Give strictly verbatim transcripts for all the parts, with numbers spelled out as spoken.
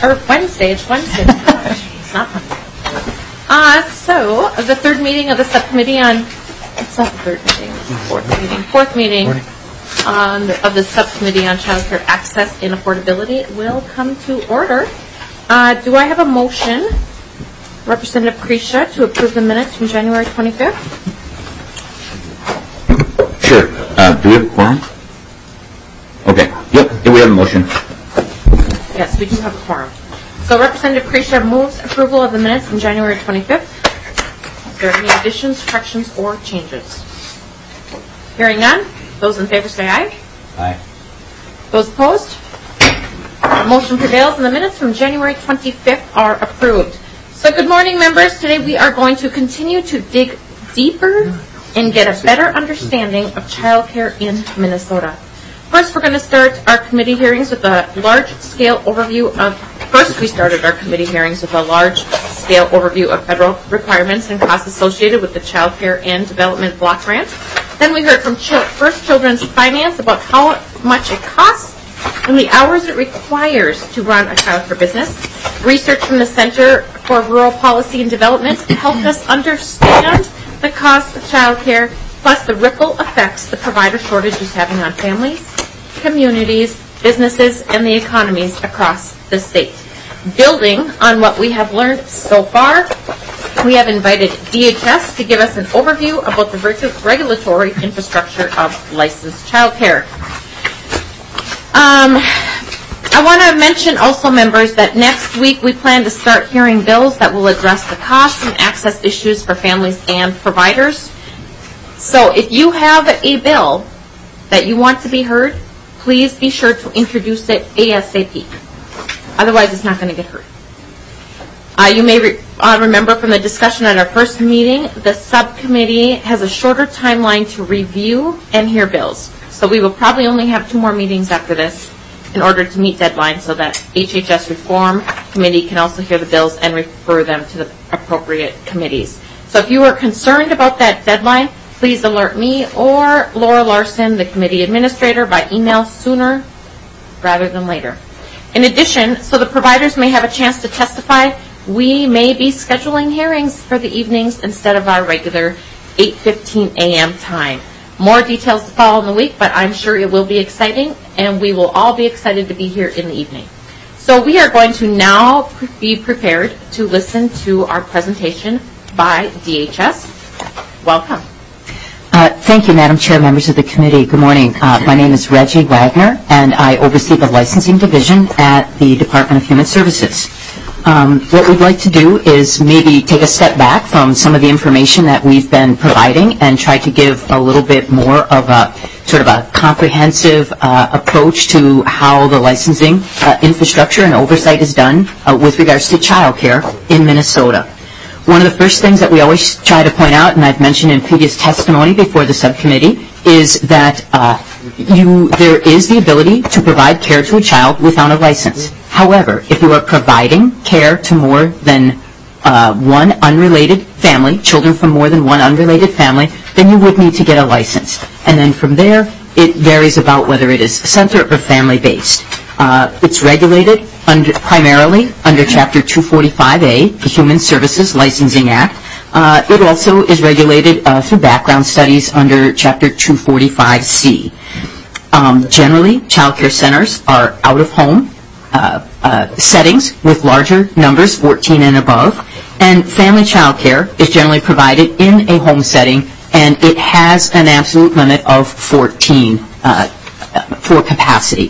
or Wednesday. It's Wednesday. It's not Monday. Uh, so, the third meeting of the subcommittee on, it's not the third meeting, it's the fourth meeting, fourth meeting on the, of the subcommittee on child care access and affordability will come to order. Uh, do I have a motion, Representative Krisha, to approve the minutes from January twenty-fifth? Sure. Uh, do we have a quorum? Okay. Yep. We have a motion. Yes, we do have a quorum. So Representative Krisha moves approval of the minutes from January twenty-fifth. Is there any additions, corrections, or changes? Hearing none. Those in favor say aye. Aye. Those opposed? The motion prevails and the minutes from January twenty-fifth are approved. So good morning, members. Today we are going to continue to dig deeper and get a better understanding of child care in Minnesota. First, we're going to start our committee hearings with a large-scale overview of, first we started our committee hearings with a large-scale overview of federal requirements and costs associated with the Child Care and Development Block Grant. Then we heard from Chil- First Children's Finance about how much it costs and the hours it requires to run a child care business. Research from the Center for Rural Policy and Development helped us understand the cost of child care, plus the ripple effects the provider shortage is having on families, communities, businesses, and the economies across the state. Building on what we have learned so far, we have invited D H S to give us an overview about the regu- regulatory infrastructure of licensed child care. Um, I want to mention also, members, that next week we plan to start hearing bills that will address the costs and access issues for families and providers. So if you have a bill that you want to be heard, please be sure to introduce it ASAP. Otherwise, it's not going to get heard. Uh, you may re- uh, remember from the discussion at our first meeting, the subcommittee has a shorter timeline to review and hear bills. So we will probably only have two more meetings after this in order to meet deadlines so that H H S Reform Committee can also hear the bills and refer them to the appropriate committees. So if you are concerned about that deadline, please alert me or Laura Larson, the committee administrator, by email sooner rather than later. In addition, so the providers may have a chance to testify, we may be scheduling hearings for the evenings instead of our regular eight fifteen a.m. time. More details to follow in the week, but I'm sure it will be exciting, and we will all be excited to be here in the evening. So we are going to now be prepared to listen to our presentation by D H S. Welcome. Uh, thank you, Madam Chair, members of the committee. Good morning. Uh, my name is Reggie Wagner, and I oversee the licensing division at the Department of Human Services. Um, what we'd like to do is maybe take a step back from some of the information that we've been providing and try to give a little bit more of a sort of a comprehensive uh, approach to how the licensing uh, infrastructure and oversight is done uh, with regards to child care in Minnesota. One of the first things that we always try to point out, and I've mentioned in previous testimony before the subcommittee, is that uh, you, there is the ability to provide care to a child without a license. However, if you are providing care to more than uh, one unrelated family, children from more than one unrelated family, then you would need to get a license. And then from there, it varies about whether it is center or family-based. Uh, it's regulated under, primarily under Chapter two forty-five A, the Human Services Licensing Act. Uh, it also is regulated uh, through background studies under Chapter two forty-five C. Um, generally, child care centers are out-of-home uh, uh, settings with larger numbers, fourteen and above, and family child care is generally provided in a home setting, and it has an absolute limit of fourteen uh, for capacity.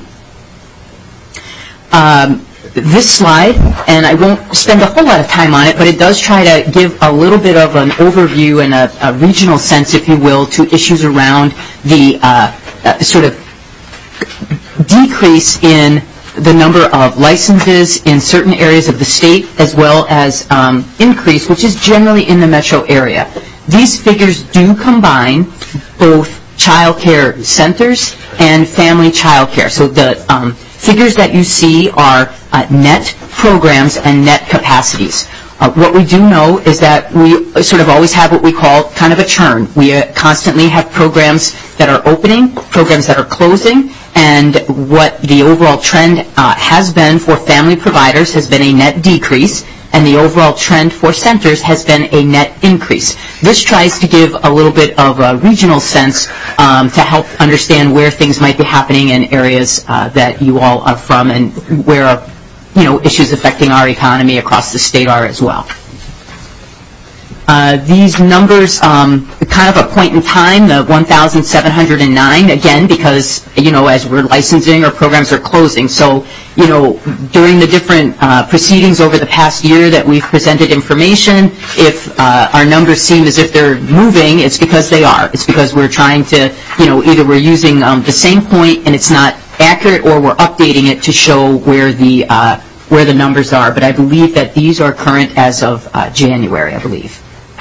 Um, this slide, and I won't spend a whole lot of time on it, but it does try to give a little bit of an overview and a, a regional sense, if you will, to issues around the uh, uh, sort of decrease in the number of licenses in certain areas of the state, as well as um, increase, which is generally in the metro area. These figures do combine both child care centers and family child care. So the um, figures that you see are uh, net programs and net capacities. Uh, what we do know is that we sort of always have what we call kind of a churn. We uh, constantly have programs that are opening, programs that are closing, And what the overall trend uh, has been for family providers has been a net decrease, and the overall trend for centers has been a net increase. This tries to give a little bit of a regional sense um, to help understand where things might be happening in areas uh, that you all are from, and where, you know, issues affecting our economy across the state are as well. Uh, these numbers, um, kind of a point in time, the one thousand seven hundred nine, again, because, you know, as we're licensing, our programs are closing. So, you know, during the different uh, proceedings over the past year that we've presented information, if uh, our numbers seem as if they're moving, it's because they are. It's because we're trying to, you know, either we're using um, the same point and it's not accurate, or we're updating it to show where the, uh, where the numbers are. But I believe that these are current as of uh, January, I believe.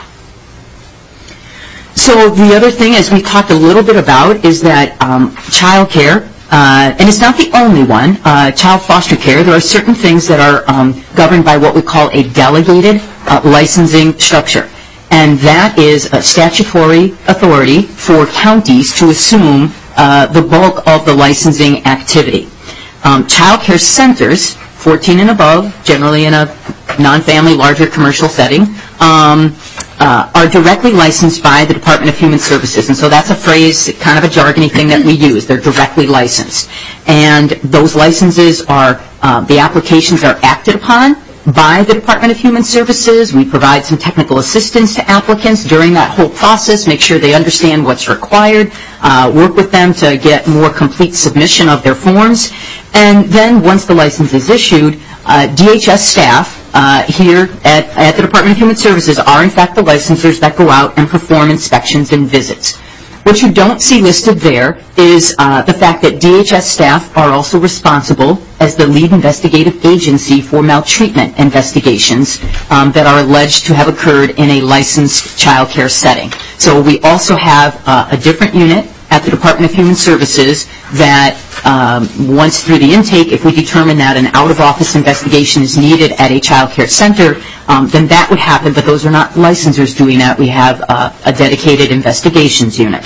So the other thing, as we talked a little bit about, is that um, child care, uh, and it's not the only one, uh, child foster care, there are certain things that are um, governed by what we call a delegated uh, licensing structure. And that is a statutory authority for counties to assume uh, the bulk of the licensing activity. Um, child care centers, fourteen and above, generally in a non-family, larger commercial setting, um, Uh, are directly licensed by the Department of Human Services. And so that's a phrase, kind of a jargony thing that we use. They're directly licensed. And those licenses are, uh, the applications are acted upon by the Department of Human Services. We provide some technical assistance to applicants during that whole process, make sure they understand what's required, uh, work with them to get more complete submission of their forms. And then once the license is issued, uh, D H S staff Uh, here at, at the Department of Human Services are in fact the licensors that go out and perform inspections and visits. What you don't see listed there is uh, the fact that D H S staff are also responsible as the lead investigative agency for maltreatment investigations um, that are alleged to have occurred in a licensed child care setting. So we also have uh, a different unit at the Department of Human Services that um, once through the intake, if we determine that an out-of-office investigation is needed at a child care center, um, then that would happen, but those are not licensors doing that. We have uh, a dedicated investigations unit.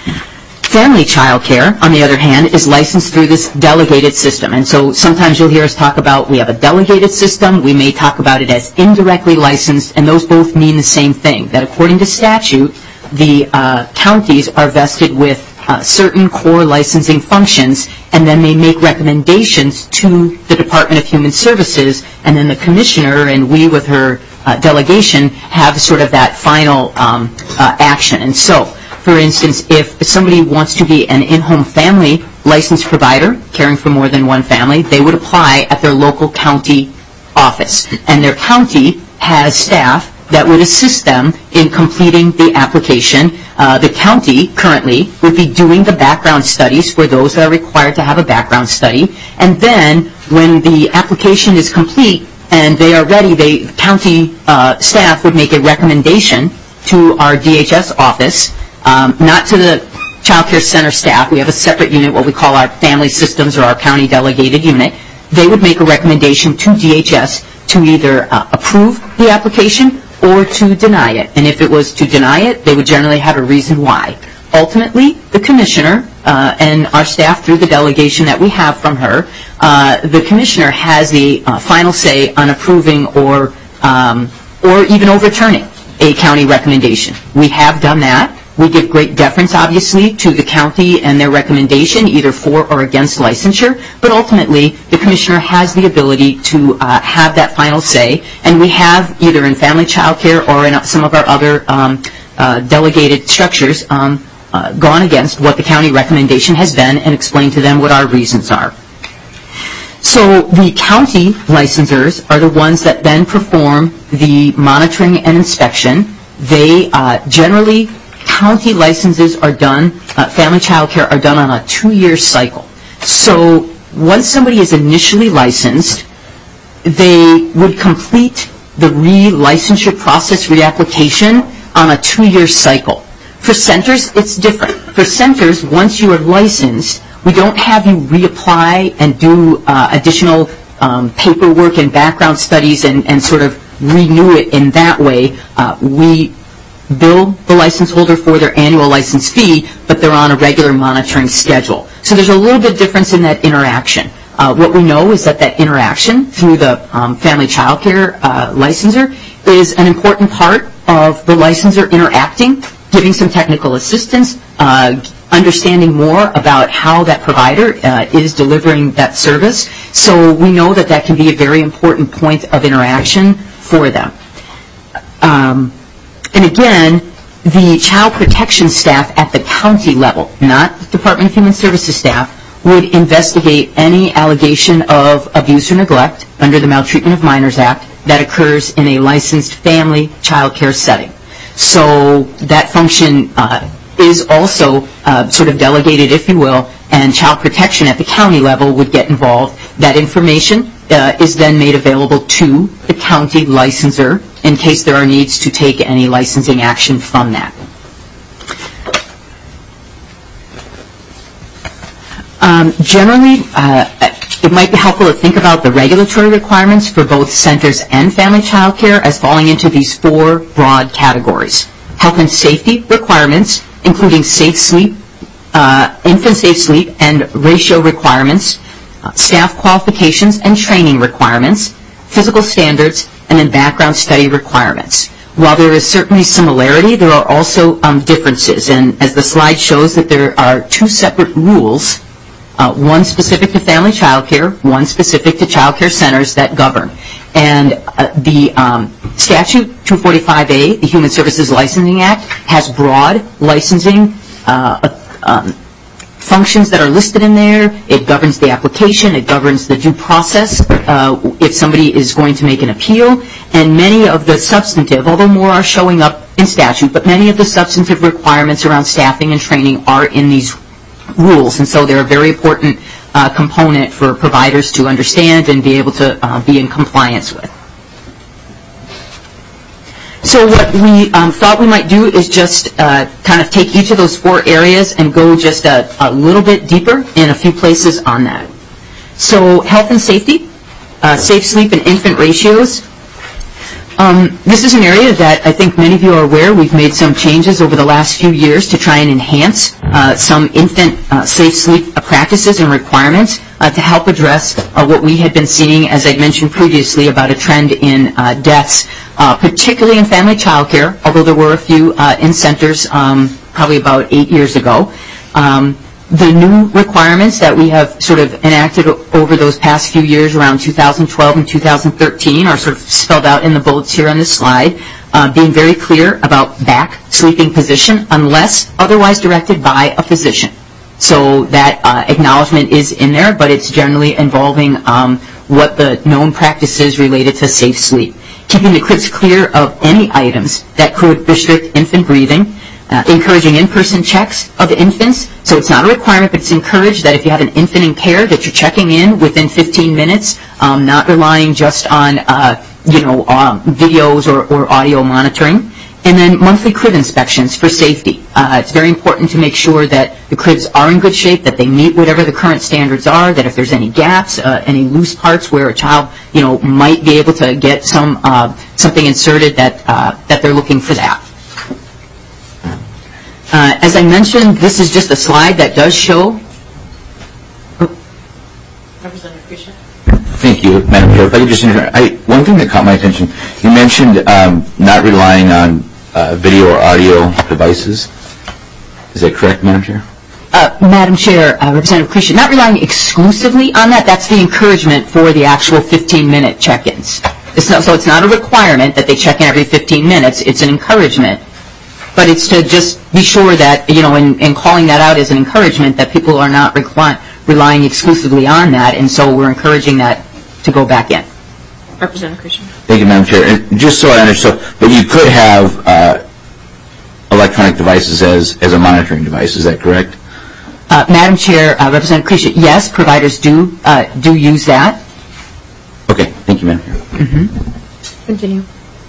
Family child care, on the other hand, is licensed through this delegated system. And so sometimes you'll hear us talk about we have a delegated system. We may talk about it as indirectly licensed, and those both mean the same thing, that according to statute, the uh, counties are vested with Uh, certain core licensing functions, and then they make recommendations to the Department of Human Services, and then the commissioner and we with her uh, delegation have sort of that final um, uh, action. And so, for instance, if somebody wants to be an in-home family licensed provider caring for more than one family, they would apply at their local county office, and their county has staff that would assist them in completing the application. Uh, the county currently would be doing the background studies for those that are required to have a background study. And then when the application is complete and they are ready, the county uh, staff would make a recommendation to our D H S office, um, not to the child care center staff. We have a separate unit, what we call our family systems or our county delegated unit. They would make a recommendation to D H S to either uh, approve the application or to deny it. And if it was to deny it, they would generally have a reason why. Ultimately, the commissioner uh, and our staff, through the delegation that we have from her, uh, the commissioner has the uh, final say on approving or um, or even overturning a county recommendation. We have done that. We give great deference, obviously, to the county and their recommendation, either for or against licensure, but ultimately, the commissioner has the ability to uh, have that final say, and we have, either in family child care or in some of our other um, uh, delegated structures, um, uh, gone against what the county recommendation has been and explained to them what our reasons are. So the county licensors are the ones that then perform the monitoring and inspection. They uh, generally county licenses are done, uh, family child care are done on a two-year cycle. So once somebody is initially licensed, they would complete the re-licensure process, reapplication, on a two-year cycle. For centers, it's different. For centers, once you are licensed, we don't have you reapply and do uh, additional um, paperwork and background studies and, and sort of renew it in that way. Uh, we bill the license holder for their annual license fee, but they're on a regular monitoring schedule. So there's a little bit difference in that interaction. Uh, what we know is that that interaction through the um, family child care uh, licensor is an important part of the licensor interacting, giving some technical assistance, uh, understanding more about how that provider uh, is delivering that service. So we know that that can be a very important point of interaction for them. Um, and again, the child protection staff at the county level, not the Department of Human Services staff, would investigate any allegation of abuse or neglect under the Maltreatment of Minors Act that occurs in a licensed family child care setting. So that function uh, is also uh, sort of delegated, if you will, and child protection at the county level would get involved. That information uh, is then made available to the county licensor in case there are needs to take any licensing action from that. Um, generally, uh, it might be helpful to think about the regulatory requirements for both centers and family child care as falling into these four broad categories. Health and safety requirements, including safe sleep, uh, infant safe sleep and ratio requirements, uh, staff qualifications and training requirements, physical standards, and then background study requirements. While there is certainly similarity, there are also um, differences. And as the slide shows, that there are two separate rules, uh, one specific to family child care, one specific to child care centers that govern. And uh, the um, statute two forty-five A, the Human Services Licensing Act, has broad licensing uh, um, functions that are listed in there. It governs the application. It governs the due process uh, if somebody is going to make an appeal. And many of the substantive, although more are showing up in statute, but many of the substantive requirements around staffing and training are in these rules. And so they're a very important uh, component for providers to understand and be able to uh, be in compliance with. So what we um, thought we might do is just uh, kind of take each of those four areas and go just a, a little bit deeper in a few places on that. So health and safety, uh, safe sleep and infant ratios. Um, this is an area that I think many of you are aware. We've made some changes over the last few years to try and enhance uh, some infant uh, safe sleep practices and requirements uh, to help address uh, what we had been seeing, as I mentioned previously, about a trend in uh, deaths, uh, particularly in family child care, although there were a few uh, in centers um, probably about eight years ago. Um, The new requirements that we have sort of enacted over those past few years around two thousand twelve and two thousand thirteen are sort of spelled out in the bullets here on this slide, uh, being very clear about back sleeping position unless otherwise directed by a physician. So that uh, acknowledgement is in there, but it's generally involving um, what the known practice is related to safe sleep. Keeping the cribs clear of any items that could restrict infant breathing. Uh, encouraging in-person checks of infants. So it's not a requirement, but it's encouraged that if you have an infant in care, that you're checking in within fifteen minutes, um, not relying just on uh, you know um, videos or, or audio monitoring. And then monthly crib inspections for safety. Uh, it's very important to make sure that the cribs are in good shape, that they meet whatever the current standards are, that if there's any gaps, uh, any loose parts where a child you know might be able to get some uh, something inserted, that uh, that they're looking for that. Uh, as I mentioned, this is just a slide that does show. Representative Krisha. Thank you, Madam Chair. If I could just interrupt, I, one thing that caught my attention, you mentioned um, not relying on uh, video or audio devices. Is that correct, Madam Chair? Uh, Madam Chair, uh, Representative Krisha, not relying exclusively on that. That's the encouragement for the actual fifteen-minute check-ins. It's not, so it's not a requirement that they check in every fifteen minutes. It's an encouragement. But it's to just be sure that, you know, in, in calling that out as an encouragement, that people are not requ- relying exclusively on that, and so we're encouraging that to go back in. Representative Christian. Thank you, Madam Chair. And just so I understand, but you could have uh, electronic devices as, as a monitoring device, is that correct? Uh, Madam Chair, uh, Representative Krisha, yes, providers do uh, do use that. Okay, thank you, Madam Chair. Mm-hmm. Continue.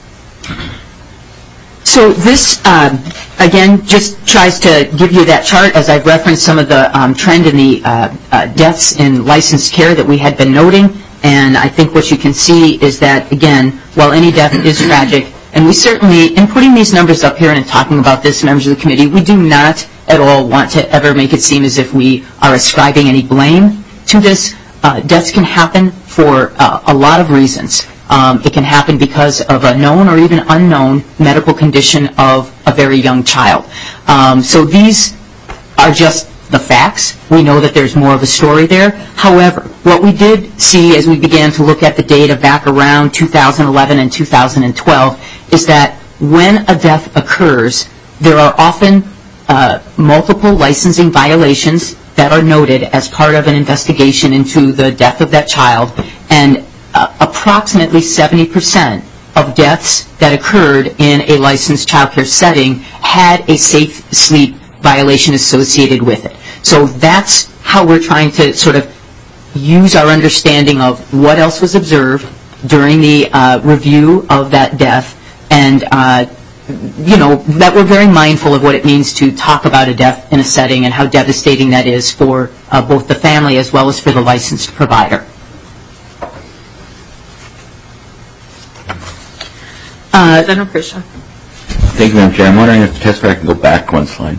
So this, um, again, just tries to give you that chart, as I've referenced some of the um, trend in the uh, uh, deaths in licensed care that we had been noting. And I think what you can see is that, again, while any death is tragic, and we certainly, in putting these numbers up here and talking about this, members of the committee, we do not at all want to ever make it seem as if we are ascribing any blame to this. Uh, deaths can happen for uh, a lot of reasons. Um, it can happen because of a known or even unknown medical condition of a very young child. Um, so these are just the facts. We know that there's more of a story there. However, what we did see as we began to look at the data back around two thousand eleven and two thousand twelve is that when a death occurs, there are often uh, multiple licensing violations that are noted as part of an investigation into the death of that child, and uh, approximately seventy percent of deaths that occurred in a licensed child care setting had a safe sleep violation associated with it. So that's how we're trying to sort of use our understanding of what else was observed during the uh, review of that death, and uh, you know, that we're very mindful of what it means to talk about a death in a setting and how devastating that is for uh, both the family as well as for the licensed provider. Uh, Senator Prisha. Thank you, Madam Chair. I'm wondering if the testifier can go back one slide.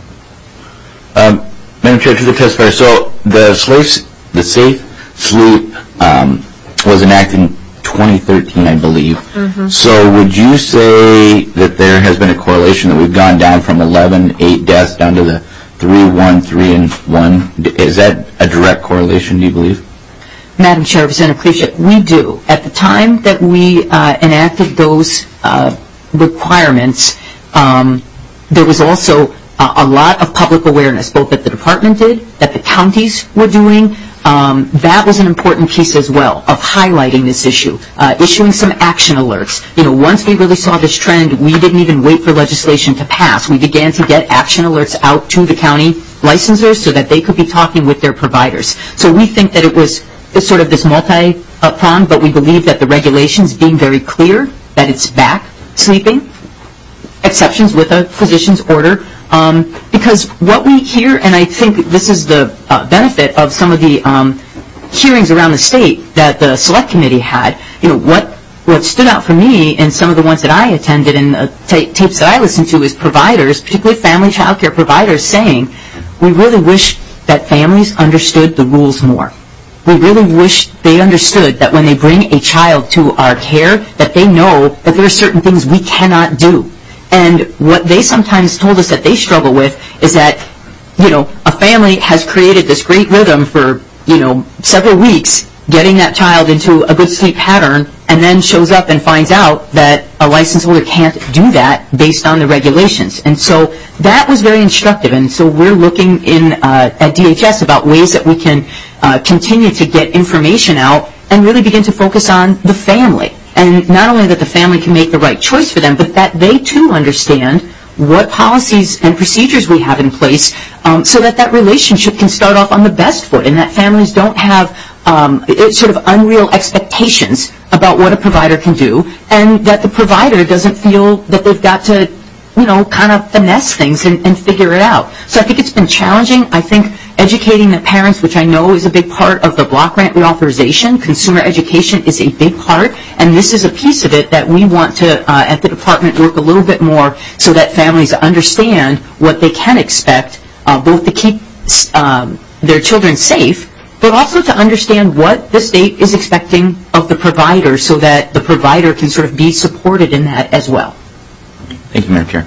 Um, Madam Chair, to the testifier, so the, slaves, the Safe Sleep um, was enacted in twenty thirteen, I believe. Mm-hmm. So would you say that there has been a correlation that we've gone down from eleven, eight deaths down to the three, one, three, and one? Is that a direct correlation, do you believe? Madam Chair, Representative Prisha, we do. At the time that we uh, enacted those uh, requirements, um, there was also uh, a lot of public awareness, both that the department did, that the counties were doing. Um, that was an important piece as well of highlighting this issue, uh, issuing some action alerts. You know, once we really saw this trend, we didn't even wait for legislation to pass. We began to get action alerts out to the county licensors so that they could be talking with their providers. So we think that it was it's sort of this multi-pronged, but we believe that the regulations being very clear that it's back sleeping, exceptions with a physician's order, um, because what we hear, and I think this is the uh, benefit of some of the um, hearings around the state that the select committee had, you know, what what stood out for me in some of the ones that I attended and uh, t- tapes that I listened to is providers, particularly family child care providers, saying, we really wish that families understood the rules more. We really wish they understood that when they bring a child to our care, that they know that there are certain things we cannot do. And what they sometimes told us that they struggle with is that, you know, a family has created this great rhythm for, you know, several weeks, getting that child into a good sleep pattern, and then shows up and finds out that a license holder can't do that based on the regulations. And so that was very instructive. And so we're looking in uh, at D H S about ways that we can uh, continue to get information out and really begin to focus on the family. And not only that the family can make the right choice for them, but that they too understand what policies and procedures we have in place um, so that that relationship can start off on the best foot and that families don't have um, sort of unreal expectations about what a provider can do, and that the provider doesn't feel that they've got to, you know, kind of finesse things and, and figure it out. So I think it's been challenging. I think educating the parents, which I know is a big part of the block grant reauthorization, consumer education is a big part, and this is a piece of it that we want to, uh, at the department, work a little bit more so that families understand what they can expect, uh, both to keep um, their children safe, but also to understand what the state is expecting of the provider so that the provider can sort of be supported in that as well. Thank you, Madam Chair.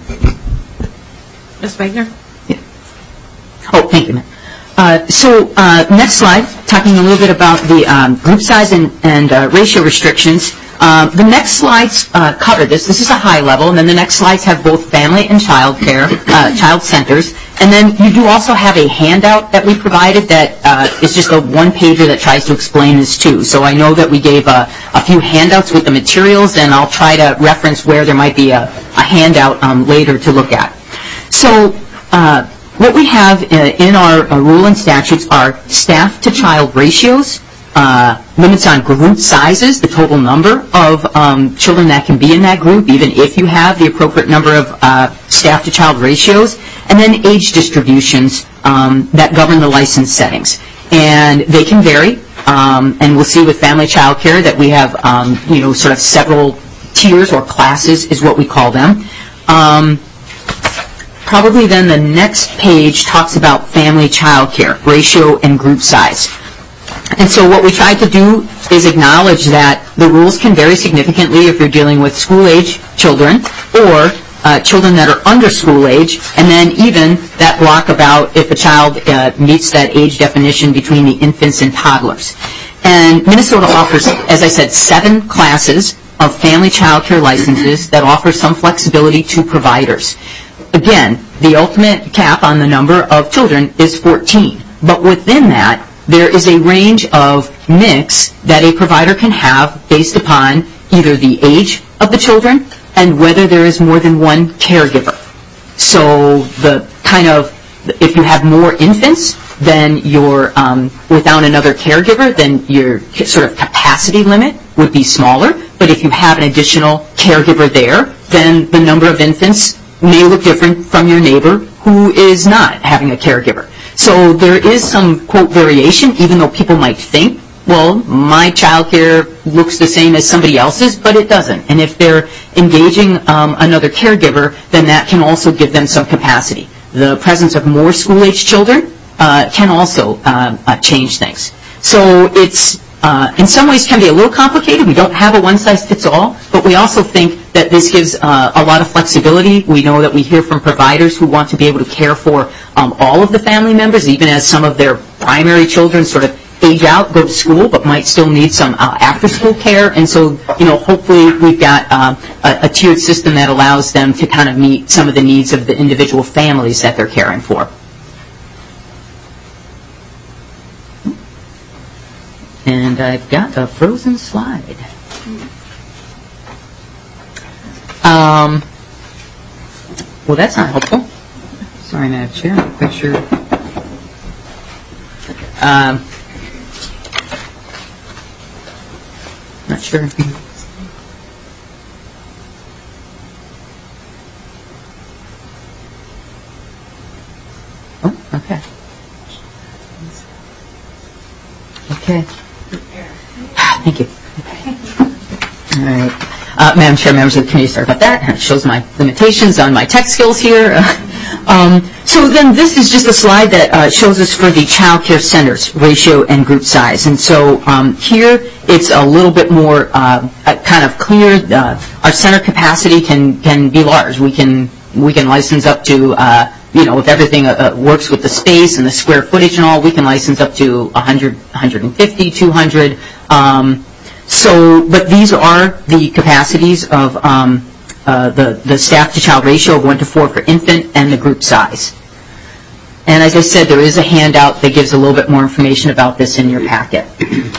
Miz Wagner? Yeah. Oh, thank you, ma'am. Uh, so uh, next slide, talking a little bit about the um, group size and, and uh, ratio restrictions. Um, the next slides uh, cover this. This is a high level, and then the next slides have both family and child care, uh, child centers. And then you do also have a handout that we provided that uh, is just a one-pager that tries to explain this too. So I know that we gave a, a few handouts with the materials, and I'll try to reference where there might be a, a handout um, later to look at. So uh, what we have in our uh, rule and statutes are staff-to-child ratios, uh, limits on group sizes, the total number of um, children that can be in that group, even if you have the appropriate number of uh, staff-to-child ratios, and then age distributions um, that govern the license settings. And they can vary, um, and we'll see with family child care that we have, um, you know, sort of several tiers or classes is what we call them. Um, probably then the next page talks about family child care, ratio and group size. And so what we tried to do is acknowledge that the rules can vary significantly if you're dealing with school-age children or uh, children that are under school age, and then even that block about if a child uh, meets that age definition between the infants and toddlers. And Minnesota offers, as I said, seven classes of family child care licenses that offer some flexibility to providers. Again, the ultimate cap on the number of children is fourteen, but within that, there is a range of mix that a provider can have based upon either the age of the children and whether there is more than one caregiver. So the kind of, if you have more infants, then you're um, without another caregiver, then your sort of capacity limit would be smaller. But if you have an additional caregiver there, then the number of infants may look different from your neighbor who is not having a caregiver. So there is some, quote, variation, even though people might think, well, my child care looks the same as somebody else's, but it doesn't. And if they're engaging um, another caregiver, then that can also give them some capacity. The presence of more school-age children uh, can also uh, uh, change things. So it's, uh, in some ways, can be a little complicated. We don't have a one-size-fits-all, but we also think that this gives uh, a lot of flexibility. We know that we hear from providers who want to be able to care for um, all of the family members, even as some of their primary children sort of age out, go to school, but might still need some uh, after-school care. And so, you know, hopefully we've got uh, a, a tiered system that allows them to kind of meet some of the needs of the individual families that they're caring for. And I've got a frozen slide. Um, well, that's not helpful. Sorry, Madam Chair. I'm not sure. Um, not sure. Oh, okay. Okay. Thank you. All right. Uh, Madam Chair, members of the committee, sorry about that. It shows my limitations on my tech skills here. um, so then this is just a slide that uh, shows us for the child care centers, ratio and group size. And so um, here it's a little bit more uh, kind of clear. Uh, our center capacity can, can be large. We can, we can license up to, uh, you know, if everything uh, works with the space and the square footage and all, we can license up to one hundred, one hundred fifty, two hundred. Um, So, but these are the capacities of um, uh, the, the staff-to-child ratio of one to four for infant and the group size. And as I said, there is a handout that gives a little bit more information about this in your packet.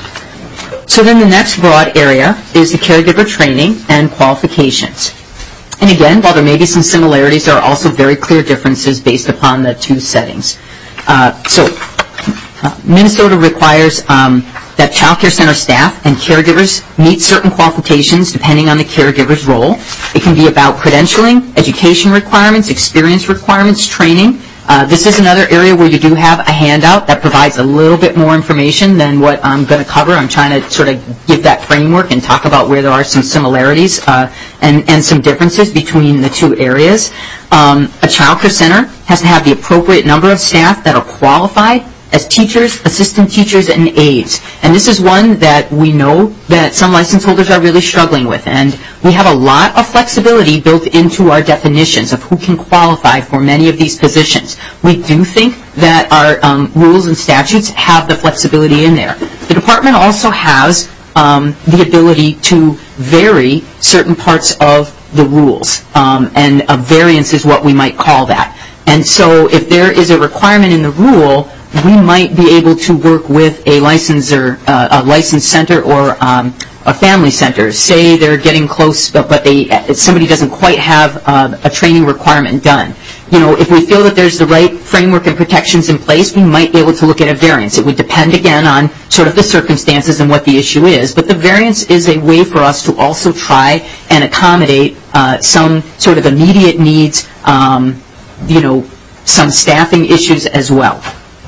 So then the next broad area is the caregiver training and qualifications. And again, while there may be some similarities, there are also very clear differences based upon the two settings. Uh, so uh, Minnesota requires um, that child care center staff and caregivers meet certain qualifications depending on the caregiver's role. It can be about credentialing, education requirements, experience requirements, training. Uh, this is another area where you do have a handout that provides a little bit more information than what I'm going to cover. I'm trying to sort of give that framework and talk about where there are some similarities uh, and, and some differences between the two areas. Um, a child care center has to have the appropriate number of staff that are qualified as teachers, assistant teachers, and aides. And this is one that we know that some license holders are really struggling with. And we have a lot of flexibility built into our definitions of who can qualify for many of these positions. We do think that our um, rules and statutes have the flexibility in there. The department also has um, the ability to vary certain parts of the rules. Um, and a variance is what we might call that. And so if there is a requirement in the rule, we might be able to work with a licensor, uh, a licensed center or um, a family center. Say they're getting close, but, but they somebody doesn't quite have uh, a training requirement done. You know, if we feel that there's the right framework and protections in place, we might be able to look at a variance. It would depend, again, on sort of the circumstances and what the issue is. But the variance is a way for us to also try and accommodate uh, some sort of immediate needs, um, you know, some staffing issues as well.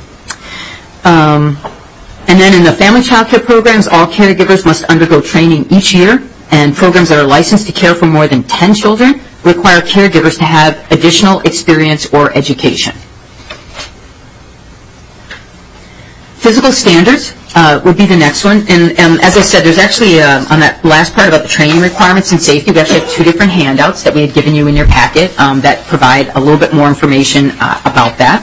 Um, and then in the family child care programs, all caregivers must undergo training each year, and programs that are licensed to care for more than ten children require caregivers to have additional experience or education. Physical standards uh, would be the next one. And, and as I said, there's actually, uh, on that last part about the training requirements and safety, we actually have two different handouts that we had given you in your packet um, that provide a little bit more information uh, about that.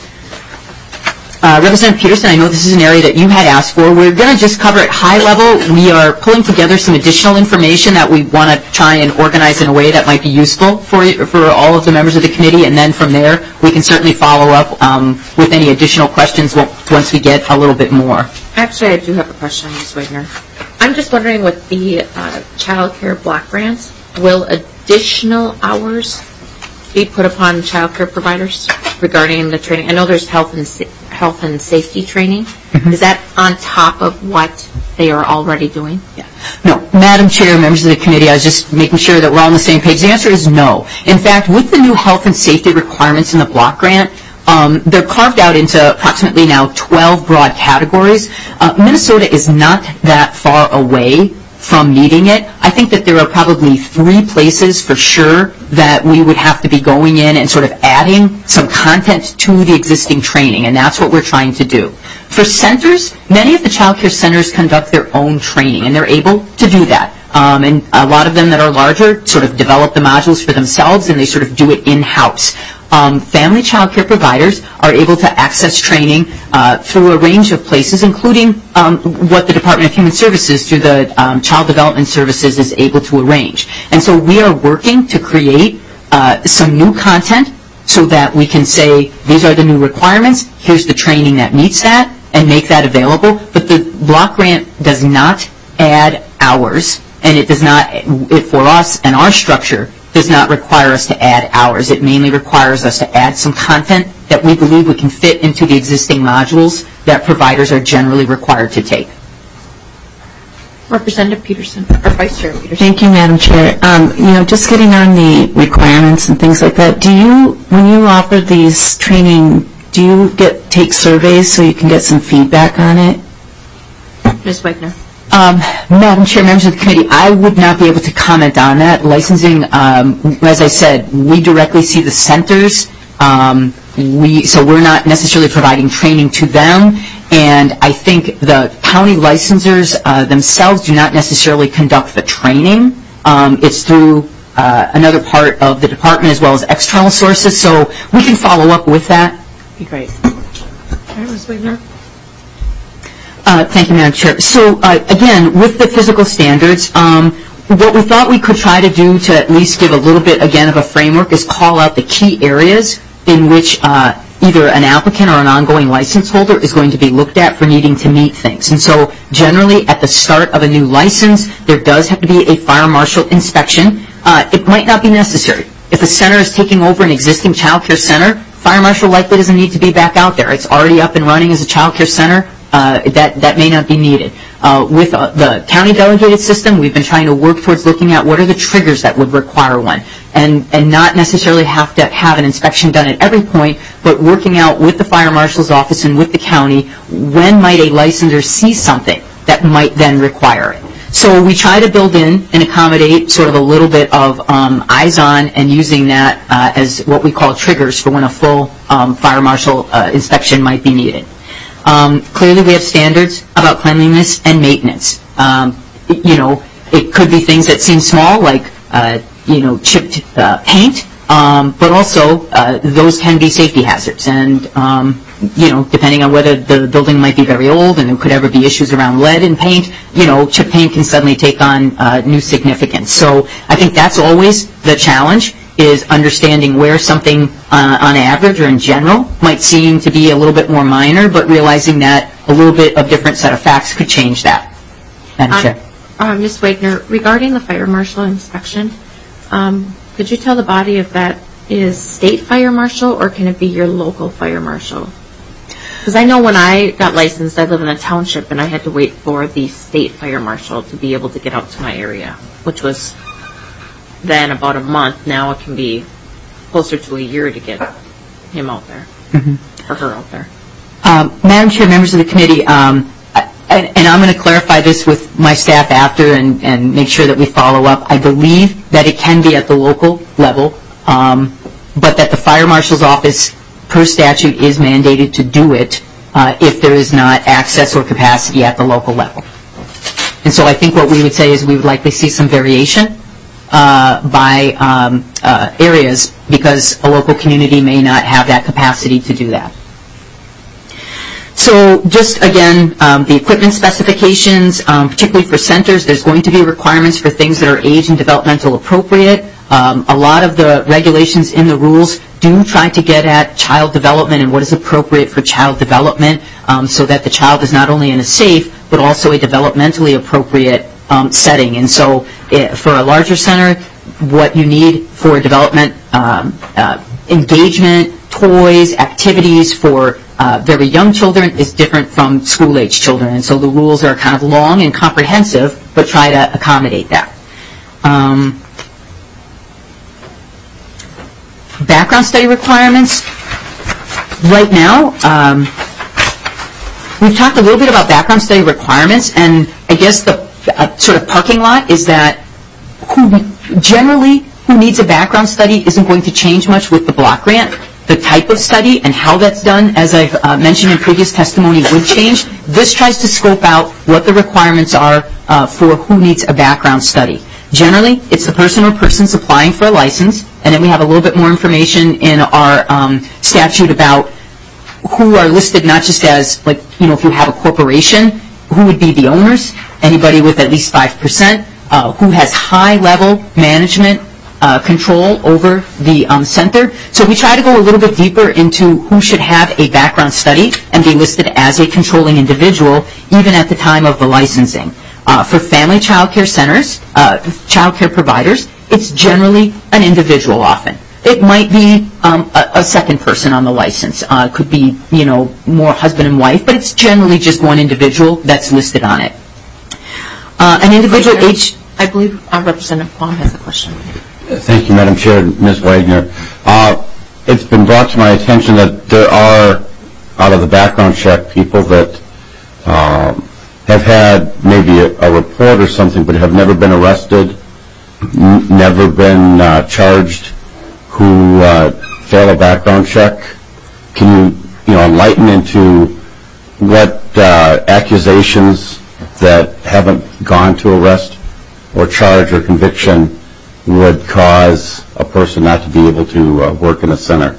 Uh, Representative Peterson, I know this is an area that you had asked for. We're going to just cover it high level. We are pulling together some additional information that we want to try and organize in a way that might be useful for for all of the members of the committee, and then from there we can certainly follow up um, with any additional questions once we get a little bit more. Actually, I do have a question, Miz Wagner. I'm just wondering, with the uh, child care block grants, will additional hours be put upon child care providers regarding the training? I know there's health and sa- health and safety training. Mm-hmm. Is that on top of what they are already doing? Yeah. No, Madam Chair, members of the committee, I was just making sure that we're all on the same page. The answer is no. In fact, with the new health and safety requirements in the block grant, um, they're carved out into approximately now twelve broad categories. Uh, Minnesota is not that far away from meeting it. I think that there are probably three places for sure that we would have to be going in and sort of adding some content to the existing training, and that's what we're trying to do. For centers, many of the child care centers conduct their own training, and they're able to do that. Um, and a lot of them that are larger sort of develop the modules for themselves, and they sort of do it in-house. Um, family child care providers are able to access training uh, through a range of places, including um, what the Department of Human Services through the um, Child Development Services is able to arrange. And so we are working to create uh, some new content so that we can say, these are the new requirements, here's the training that meets that, and make that available. But the block grant does not add hours, and it does not, it, for us and our structure, does not require us to add hours. It mainly requires us to add some content that we believe we can fit into the existing modules that providers are generally required to take. Representative Peterson, or Vice Chair Peterson. Thank you, Madam Chair. Um, you know, just getting on the requirements and things like that, do you, when you offer these training, do you get take surveys so you can get some feedback on it? Miz Wagner. Um, Madam Chair, members of the committee, I would not be able to comment on that. Licensing, um, as I said, we directly see the centers. Um, we, so we're not necessarily providing training to them. And I think the county licensors uh, themselves do not necessarily conduct the training. Um, it's through uh, another part of the department as well as external sources. So we can follow up with that. Be great. All right, Miz Wagner. Uh, thank you, Madam Chair. So, uh, again, with the physical standards, um, what we thought we could try to do to at least give a little bit, again, of a framework is call out the key areas in which uh, either an applicant or an ongoing license holder is going to be looked at for needing to meet things. And so, generally, at the start of a new license, there does have to be a fire marshal inspection. Uh, it might not be necessary. If a center is taking over an existing child care center, fire marshal likely doesn't need to be back out there. It's already up and running as a child care center. Uh, that, that may not be needed. Uh, with uh, the county delegated system, we've been trying to work towards looking at what are the triggers that would require one, and, and not necessarily have to have an inspection done at every point, but working out with the fire marshal's office and with the county, when might a licensor see something that might then require it. So we try to build in and accommodate sort of a little bit of um, eyes on and using that uh, as what we call triggers for when a full um, fire marshal uh, inspection might be needed. Um, clearly, we have standards about cleanliness and maintenance. Um, you know, it could be things that seem small, like uh, you know, chipped uh, paint, um, but also uh, those can be safety hazards. And um, you know, depending on whether the building might be very old and there could ever be issues around lead in paint, you know, chipped paint can suddenly take on uh, new significance. So I think that's always the challenge, is understanding where something uh, on average or in general might seem to be a little bit more minor, but realizing that a little bit of different set of facts could change that. Madam Um, Chair. uh, Miz Wagner, regarding the fire marshal inspection, um, could you tell the body if that is state fire marshal or can it be your local fire marshal? Because I know when I got licensed, I live in a township and I had to wait for the state fire marshal to be able to get out to my area, which was then about a month. Now it can be closer to a year to get him out there, mm-hmm. or her out there. Um, Madam Chair, members of the committee, um, and, and I'm going to clarify this with my staff after and, and make sure that we follow up. I believe that it can be at the local level, um, but that the fire marshal's office, per statute, is mandated to do it uh, if there is not access or capacity at the local level. And so I think what we would say is we would likely see some variation uh, by um, uh, areas because a local community may not have that capacity to do that. So just again, um, the equipment specifications, um, particularly for centers, there's going to be requirements for things that are age and developmental appropriate. Um, a lot of the regulations in the rules do try to get at child development and what is appropriate for child development um, so that the child is not only in a safe but also a developmentally appropriate um, setting. And so it, for a larger center, what you need for development, um, uh, engagement, toys, activities for Uh, very young children is different from school-age children, and so the rules are kind of long and comprehensive, but try to accommodate that. Um, background study requirements. Right now, um, we've talked a little bit about background study requirements, and I guess the uh, sort of parking lot is that who generally who needs a background study isn't going to change much with the block grant. The type of study and how that's done, as I've uh, mentioned in previous testimony, would change. This tries to scope out what the requirements are uh, for who needs a background study. Generally, it's the person or persons applying for a license, and then we have a little bit more information in our um, statute about who are listed not just as, like, you know, if you have a corporation, who would be the owners, anybody with at least five percent, uh, who has high-level management Uh, control over the um, center. So we try to go a little bit deeper into who should have a background study and be listed as a controlling individual even at the time of the licensing. Uh, for family child care centers, uh, child care providers, it's generally an individual often. It might be um, a, a second person on the license. Uh, it could be, you know, more husband and wife, but it's generally just one individual that's listed on it. Uh, an individual age... I believe uh, Representative Quam has a question. Thank you, Madam Chair. Miz Wagner. Uh, it's been brought to my attention that there are, out of the background check, people that um, have had maybe a, a report or something but have never been arrested, n- never been uh, charged, who uh, fail a background check. Can you, you know, enlighten into what uh, accusations that haven't gone to arrest or charge or conviction would cause a person not to be able to uh, work in a center?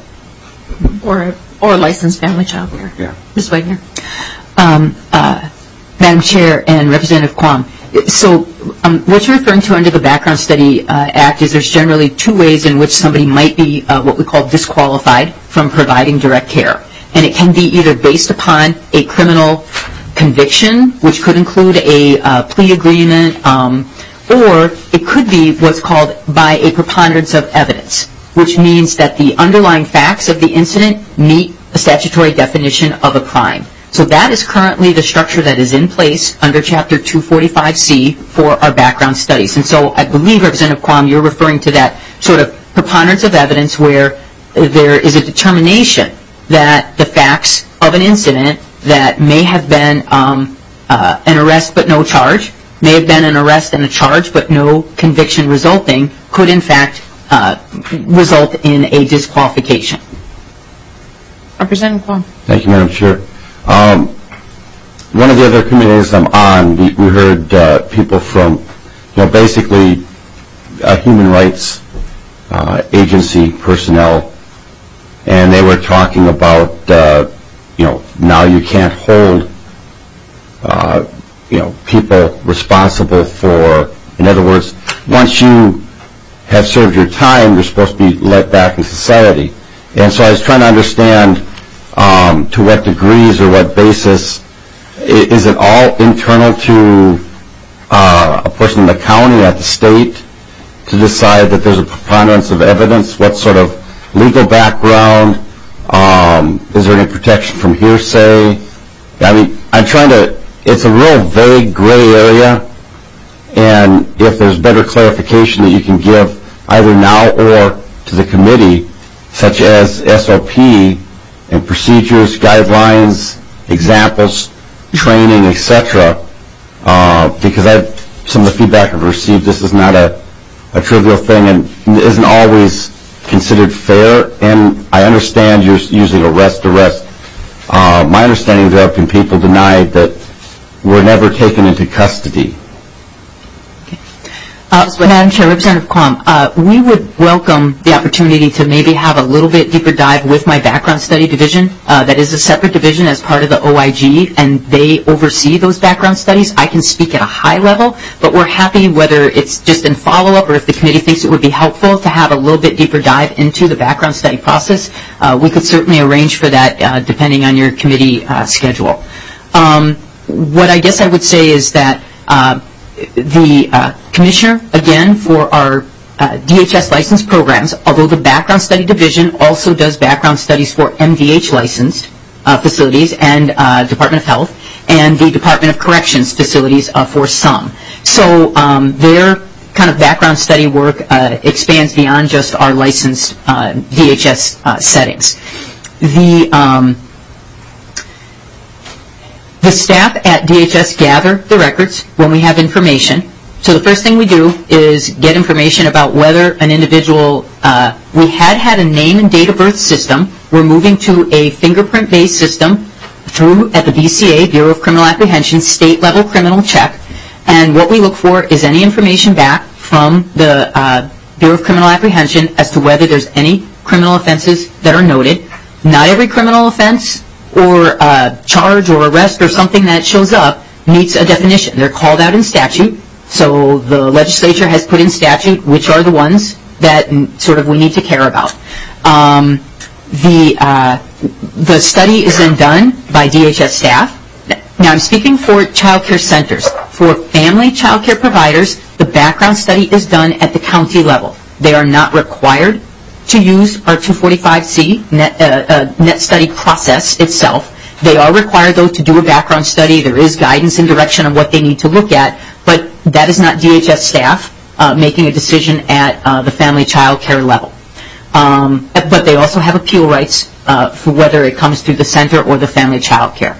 Or or licensed family child care. Yeah. Miz Wagner. Um, uh, Madam Chair and Representative Quam, so um, what you're referring to under the Background Study uh, Act is there's generally two ways in which somebody might be uh, what we call disqualified from providing direct care. And it can be either based upon a criminal conviction, which could include a uh, plea agreement, um, or it could be what's called by a preponderance of evidence, which means that the underlying facts of the incident meet a statutory definition of a crime. So that is currently the structure that is in place under Chapter two forty-five C for our background studies. And so I believe, Representative Quam, you're referring to that sort of preponderance of evidence where there is a determination that the facts of an incident that may have been um, uh, an arrest but no charge, may have been an arrest and a charge but no conviction resulting, could in fact uh, result in a disqualification. Representative Quam. Thank you, Madam Chair. Um, one of the other committees I'm on, we, we heard uh, people from, you know, basically uh, human rights uh, agency personnel, and they were talking about, uh, you know, now you can't hold uh, you know, people responsible for, in other words, once you have served your time, you're supposed to be let back in society. And so I was trying to understand um, to what degrees or what basis, is it all internal to uh, a person in the county, at the state, to decide that there's a preponderance of evidence? What sort of legal background? Um, is there any protection from hearsay? I mean, I'm trying to, it's a real vague gray area, and if there's better clarification that you can give either now or to the committee, such as S O P and procedures, guidelines, examples, training, et cetera, uh, because I, some of the feedback I've received, this is not a, a trivial thing and isn't always considered fair. And I understand you're using arrest, arrest. Uh, my understanding is there have been people denied that were never taken into custody. Uh, Madam Chair, Representative Quam, uh, we would welcome the opportunity to maybe have a little bit deeper dive with my background study division. Uh, that is a separate division as part of the O I G, and they oversee those background studies. I can speak at a high level, but we're happy whether it's just in follow-up or if the committee thinks it would be helpful to have a little bit deeper dive into the background study process. Uh, we could certainly arrange for that uh, depending on your committee uh, schedule. Um, what I guess I would say is that uh, the uh, commissioner, again, for our uh, D H S license programs, although the background study division also does background studies for M D H licensed uh, facilities and uh, Department of Health, and the Department of Corrections facilities uh, for some. So um, their kind of background study work uh, expands beyond just our licensed uh, D H S uh, settings. The um, The staff at D H S gather the records when we have information. So the first thing we do is get information about whether an individual, uh, we had had a name and date of birth system. We're moving to a fingerprint-based system through, at the B C A, Bureau of Criminal Apprehension, state-level criminal check. And what we look for is any information back from the uh, Bureau of Criminal Apprehension as to whether there's any criminal offenses that are noted. Not every criminal offense or uh, charge or arrest or something that shows up meets a definition. They're called out in statute. So the legislature has put in statute which are the ones that sort of we need to care about. Um, the, uh, the study is then done by D H S staff. Now I'm speaking for child care centers. For family child care providers, the background study is done at the county level. They are not required to use our two forty-five C net, uh, uh, net study process itself. They are required, though, to do a background study. There is guidance and direction on what they need to look at, but that is not D H S staff uh, making a decision at uh, the family child care level. Um, but they also have appeal rights uh, for whether it comes through the center or the family child care.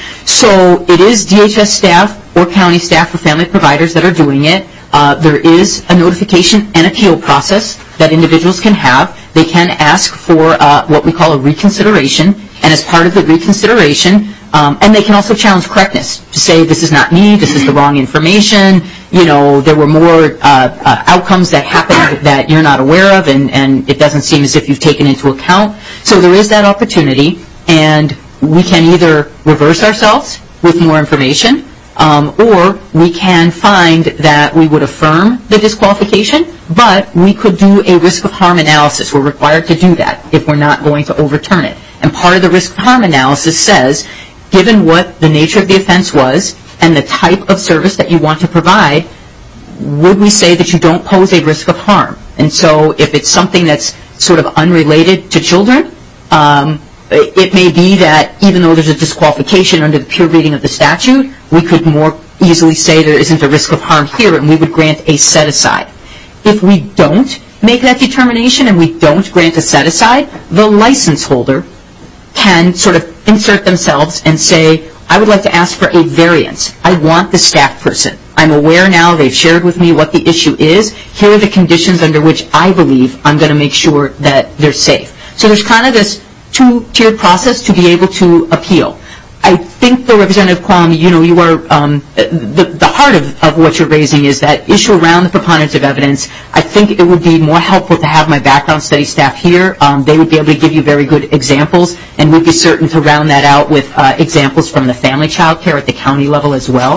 So it is D H S staff or county staff for family providers that are doing it. Uh, there is a notification and appeal process that individuals can have. They can ask for uh, what we call a reconsideration, and as part of the reconsideration, um, and they can also challenge correctness to say this is not me, this is the wrong information, you know, there were more uh, uh, outcomes that happened that you're not aware of, and, and it doesn't seem as if you've taken into account. So there is that opportunity, and we can either reverse ourselves with more information, Um, or we can find that we would affirm the disqualification, but we could do a risk of harm analysis. We're required to do that if we're not going to overturn it. And part of the risk of harm analysis says, given what the nature of the offense was and the type of service that you want to provide, would we say that you don't pose a risk of harm? And so if it's something that's sort of unrelated to children, um, it may be that even though there's a disqualification under the pure reading of the statute, we could more easily say there isn't a risk of harm here, and we would grant a set-aside. If we don't make that determination and we don't grant a set-aside, the license holder can sort of insert themselves and say, I would like to ask for a variance. I want the staff person. I'm aware now, they've shared with me what the issue is. Here are the conditions under which I believe I'm going to make sure that they're safe. So there's kind of this two-tiered process to be able to appeal. I think, though, Representative Quam, you know, you are, um, the, the heart of, of what you're raising is that issue around the preponderance of evidence. I think it would be more helpful to have my background study staff here. Um, they would be able to give you very good examples, and we'd be certain to round that out with uh, examples from the family child care at the county level as well.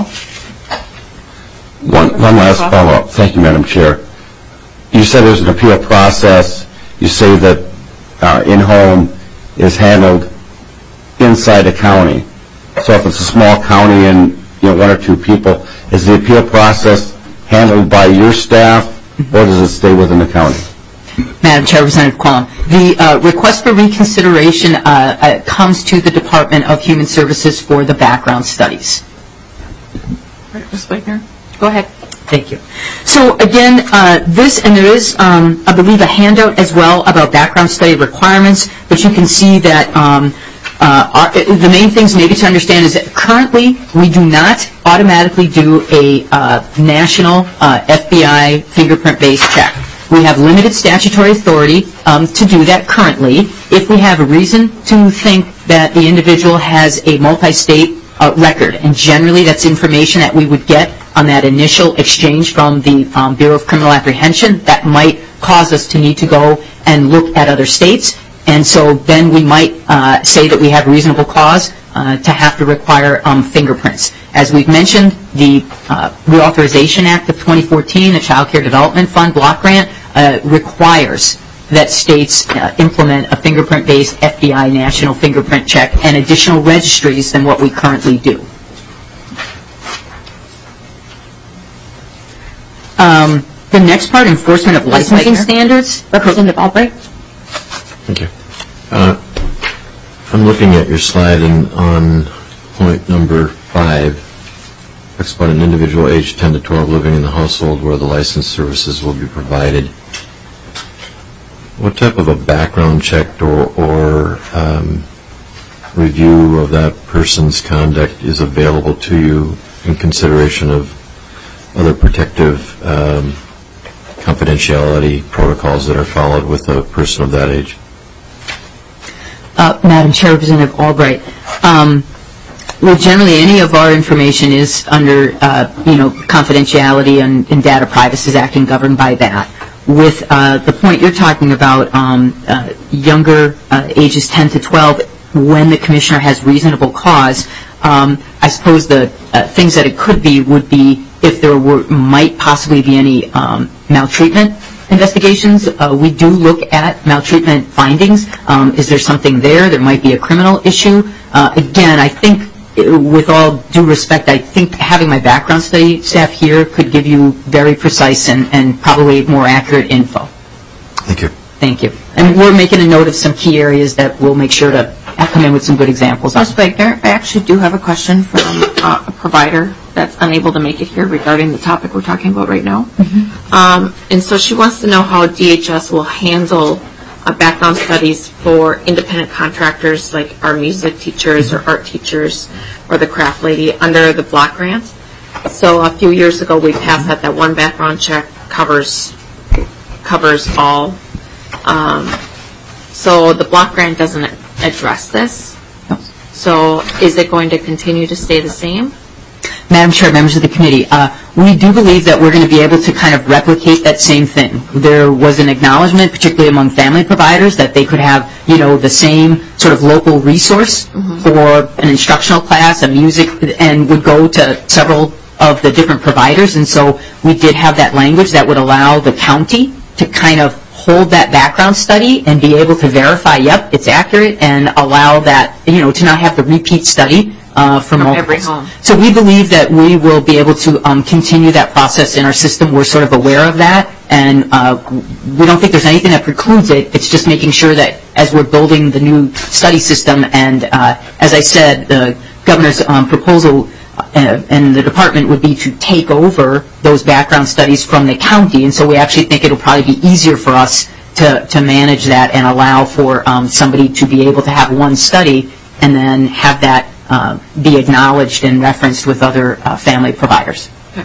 One, one last follow-up. Thank you, Madam Chair. You said there's an appeal process. You say that uh, in-home is handled inside a county. So if it's a small county and, you know, one or two people, is the appeal process handled by your staff, or does it stay within the county? Madam Chair, Representative Quam, the uh, request for reconsideration uh, uh, comes to the Department of Human Services for the background studies. All right, Miz Wagner, go ahead. Thank you. So again, uh, this, and there is, um, I believe, a handout as well about background study requirements, but you can see that um, Uh, our, the main things maybe to understand is that currently we do not automatically do a uh, national uh, F B I fingerprint-based check. We have limited statutory authority um, to do that currently. If we have a reason to think that the individual has a multi-state uh, record, and generally that's information that we would get on that initial exchange from the um, Bureau of Criminal Apprehension, that might cause us to need to go and look at other states. And so then we might uh, say that we have reasonable cause uh, to have to require um, fingerprints. As we've mentioned, the uh, Reauthorization Act of twenty fourteen, the Child Care Development Fund block grant, uh, requires that states uh, implement a fingerprint-based F B I national fingerprint check and additional registries than what we currently do. Um, the next part, enforcement of licensing standards. Representative Albright. Thank you. Uh, I'm looking at your slide, and on point number five, talks about an individual aged ten to twelve living in the household where the licensed services will be provided. What type of a background check or, or um, review of that person's conduct is available to you in consideration of other protective um, confidentiality protocols that are followed with a person of that age? Uh, Madam Chair, Representative Albright, um, well, generally any of our information is under, uh, you know, confidentiality and, and Data Privacy Act and governed by that. With uh, the point you're talking about, um, uh, younger uh, ages ten to twelve, when the commissioner has reasonable cause, um, I suppose the uh, things that it could be would be if there were might possibly be any um, maltreatment investigations. Uh, we do look at maltreatment findings. Um, is there something there? There might be a criminal issue. Uh, again, I think, uh, with all due respect, I think having my background study staff here could give you very precise and, and probably more accurate info. Thank you. Thank you. And we're making a note of some key areas that we'll make sure to come in with some good examples. Miz Wagner, I actually do have a question from uh, a provider that's unable to make it here regarding the topic we're talking about right now. Mm-hmm. um, and so she wants to know how D H S will handle uh, background studies for independent contractors like our music teachers or art teachers or the craft lady under the block grant. So a few years ago we passed that that one background check covers covers all. Um, so the block grant doesn't address this. No. So is it going to continue to stay the same? Madam Chair, members of the committee, uh, we do believe that we're going to be able to kind of replicate that same thing. There was an acknowledgement, particularly among family providers, that they could have, you know, the same sort of local resource mm-hmm. for an instructional class, a music, and would go to several of the different providers. And so we did have that language that would allow the county to kind of hold that background study and be able to verify, yep, it's accurate, and allow that, you know, to not have the repeat study uh, for From multiple. every home. So we believe that we will be able to um, continue that process in our system. We're sort of aware of that, and uh, we don't think there's anything that precludes it. It's just making sure that as we're building the new study system, and uh, as I said, the governor's um, proposal Uh, and the department would be to take over those background studies from the county, and so we actually think it'll probably be easier for us to, to manage that and allow for um, somebody to be able to have one study and then have that uh, be acknowledged and referenced with other uh, family providers. Okay.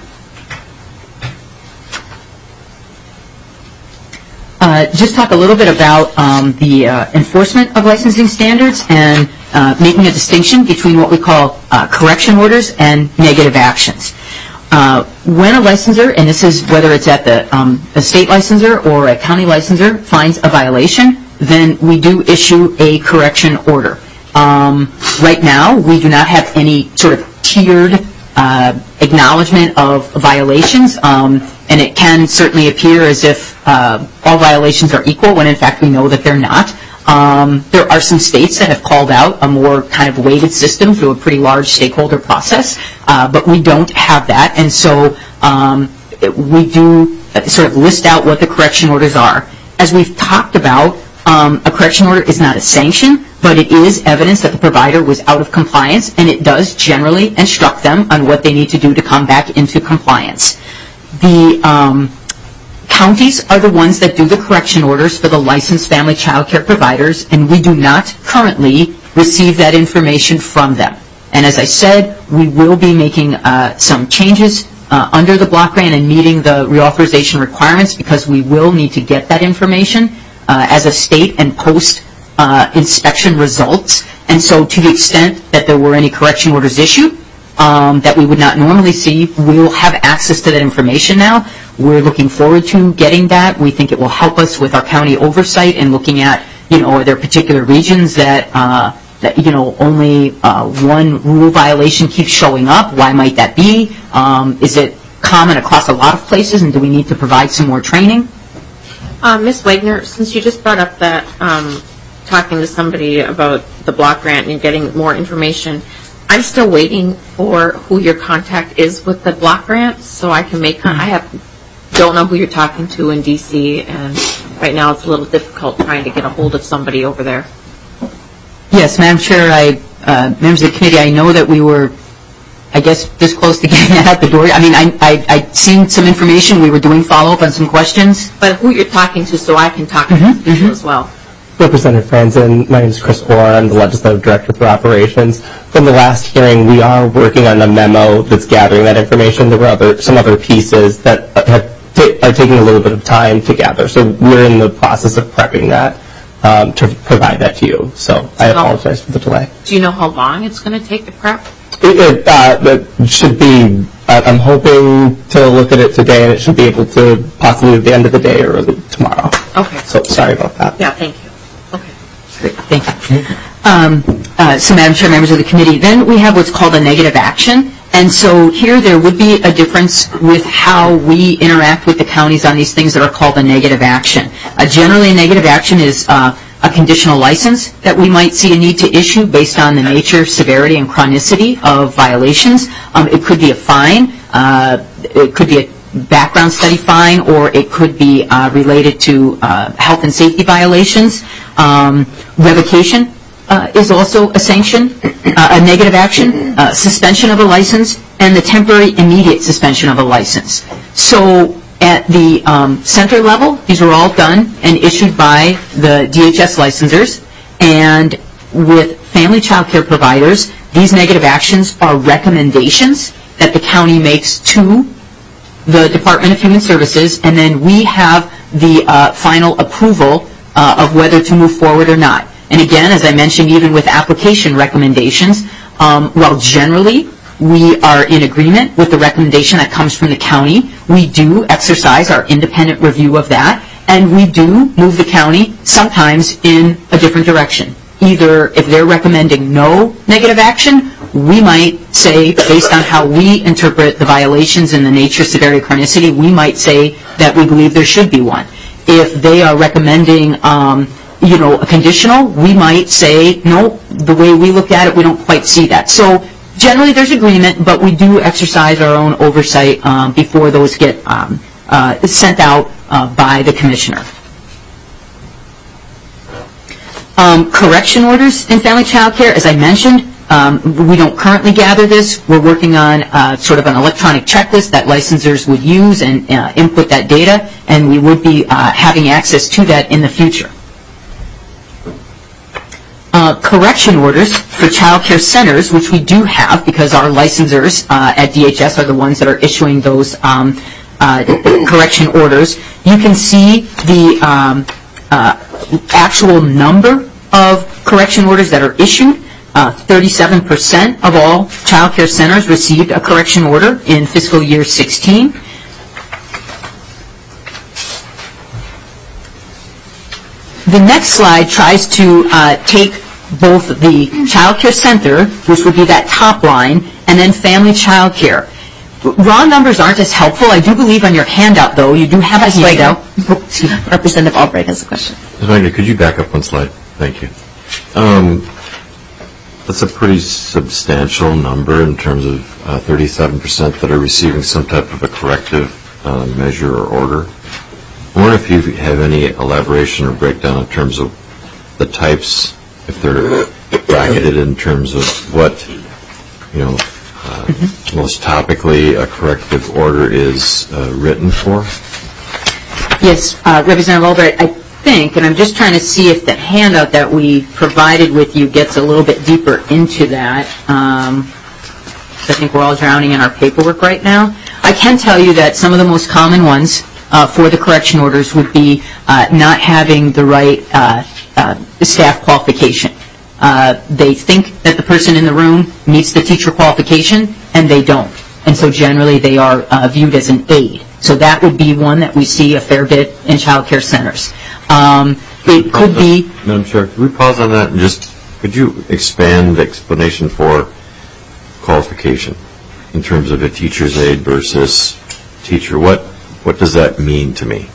Uh, just talk a little bit about um, the uh, enforcement of licensing standards and uh, making a distinction between what we call uh, correction orders and negative actions. Uh, when a licensor, and this is whether it's at the um, a state licensor or a county licensor, finds a violation, then we do issue a correction order. Um, right now, we do not have any sort of tiered uh, acknowledgement of violations, um, and it can certainly appear as if uh, all violations are equal when in fact we know that they're not. Um, there are some states that have called out a more kind of weighted system through a pretty large stakeholder process, uh, but we don't have that, and so um, it, we do sort of list out what the correction orders are. As we've talked about, um, a correction order is not a sanction, but it is evidence that the provider was out of compliance, and it does generally instruct them on what they need to do to come back into compliance. The um, counties are the ones that do the correction orders for the licensed family child care providers, and we do not currently receive that information from them. And as I said, we will be making uh, some changes uh, under the block grant and meeting the reauthorization requirements because we will need to get that information uh, as a state and post uh, inspection results. And so to the extent that there were any correction orders issued um, that we would not normally see, we'll have access to that information now. We're looking forward to getting that. We think it will help us with our county oversight and looking at, you know, are there particular regions that, uh, that you know, only uh, one rule violation keeps showing up? Why might that be? Um, is it common across a lot of places, and do we need to provide some more training? Uh, Miz Wagner, since you just brought up that um, talking to somebody about the block grant and getting more information, I'm still waiting for who your contact is with the block grant, so I can make. Con- I have don't know who you're talking to in D C, and right now it's a little difficult trying to get a hold of somebody over there. Yes, Madam Chair, I, uh, members of the committee, I know that we were, I guess, this close to getting that out the door. I mean, I, I, I'd seen some information. We were doing follow-up on some questions. But who you're talking to so I can talk to Mm-hmm, people mm-hmm. as well. Representative Franzen, my name is Chris Orr. I'm the Legislative Director for Operations. From the last hearing, we are working on a memo that's gathering that information. There were other, some other pieces that have ta- are taking a little bit of time to gather. So we're in the process of prepping that um, to provide that to you. So I apologize for the delay. Do you know how long it's going to take to prep? It, it, uh, it should be, uh, I'm hoping to look at it today, and it should be able to possibly at the end of the day or tomorrow. Okay. So sorry about that. Yeah, thank you. Okay. Great, thank you. Um, uh, so, Madam Chair, members of the committee, then we have what's called a negative action. And so here there would be a difference with how we interact with the counties on these things that are called a negative action. Uh, generally, a negative action is uh, a conditional license that we might see a need to issue based on the nature, severity, and chronicity of violations. Um, it could be a fine. Uh, it could be a background study fine, or it could be uh, related to uh, health and safety violations. Um, revocation uh, is also a sanction, uh, a negative action, uh, suspension of a license, and the temporary immediate suspension of a license. So at the um, center level, these are all done and issued by the D H S licensors, and with family child care providers, these negative actions are recommendations that the county makes to the Department of Human Services, and then we have the uh, final approval uh, of whether to move forward or not. And again, as I mentioned, even with application recommendations, um, while generally we are in agreement with the recommendation that comes from the county, we do exercise our independent review of that, and we do move the county sometimes in a different direction. Either if they're recommending no negative action, we might say, based on how we interpret the violations and the nature, severity, chronicity, we might say that we believe there should be one. If they are recommending, um, you know, a conditional, we might say, no, the way we look at it, we don't quite see that. So generally there's agreement, but we do exercise our own oversight um, before those get um, uh, sent out uh, by the commissioner. Um, correction orders in family child care, as I mentioned, um, we don't currently gather this. We're working on uh, sort of an electronic checklist that licensors would use and uh, input that data, and we would be uh, having access to that in the future. Uh, correction orders for child care centers, which we do have because our licensors uh, at D H S are the ones that are issuing those um, uh, correction orders. You can see the um, uh, actual number of correction orders that are issued. Uh, thirty-seven percent of all child care centers received a correction order in fiscal year sixteen. The next slide tries to uh, take both the child care center, which would be that top line, and then family child care. Raw numbers aren't as helpful. I do believe on your handout, though, you do have a handout. Oh, excuse me. Representative Albright has a question. Miz Wagner, could you back up one slide? Thank you. Um, that's a pretty substantial number in terms of uh, thirty-seven percent that are receiving some type of a corrective uh, measure or order. I wonder if you have any elaboration or breakdown in terms of the types, if they're bracketed in terms of what, you know, uh, mm-hmm. most topically a corrective order is uh, written for? Yes, uh, Representative Albright, I think, and I'm just trying to see if the handout that we provided with you gets a little bit deeper into that. Um, I think we're all drowning in our paperwork right now. I can tell you that some of the most common ones uh, for the correction orders would be uh, not having the right uh, uh, staff qualification. Uh, they think that the person in the room meets the teacher qualification, and they don't. And so generally they are uh, viewed as an aide. So that would be one that we see a fair bit in child care centers. Um, it could be... Madam Chair, could we pause on that and just, could you expand the explanation for qualification in terms of a teacher's aide versus teacher? What, what does that mean to me?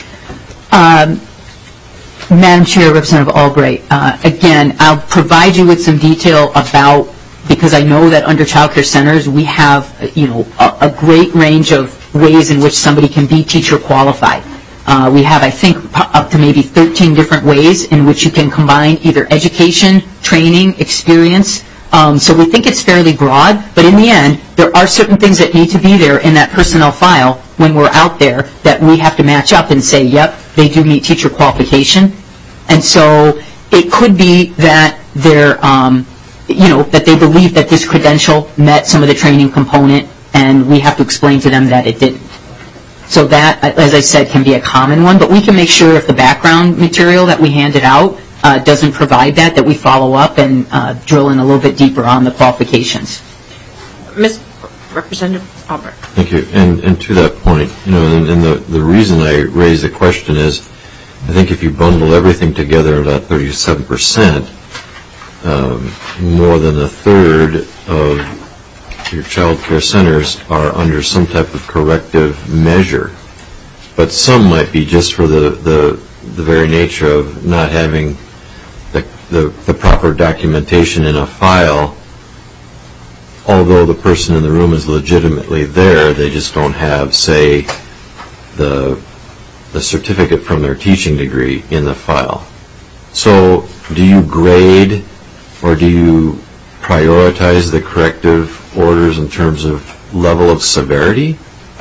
Um, Madam Chair, Representative Albright, uh, again, I'll provide you with some detail about, because I know that under child care centers we have, you know, a, a great range of ways in which somebody can be teacher qualified. Uh, we have, I think, up to maybe thirteen different ways in which you can combine either education, training, experience. Um, so we think it's fairly broad, but in the end, there are certain things that need to be there in that personnel file when we're out there that we have to match up and say, yep, they do meet teacher qualification. And so it could be that they're, um, you know, that they believe that this credential met some of the training component, and we have to explain to them that it didn't. So that, as I said, can be a common one, but we can make sure if the background material that we handed out uh, doesn't provide that, that we follow up and uh, drill in a little bit deeper on the qualifications. Miz Representative Albert. Thank you. And, and to that point, you know, and, and the, the reason I raise the question is, I think if you bundle everything together, about thirty-seven percent, um, more than a third of your child care centers are under some type of corrective measure. But some might be just for the, the, the very nature of not having the, the, the proper documentation in a file. Although the person in the room is legitimately there, they just don't have, say, the the certificate from their teaching degree in the file. So do you grade or do you prioritize the corrective orders in terms of level of severity?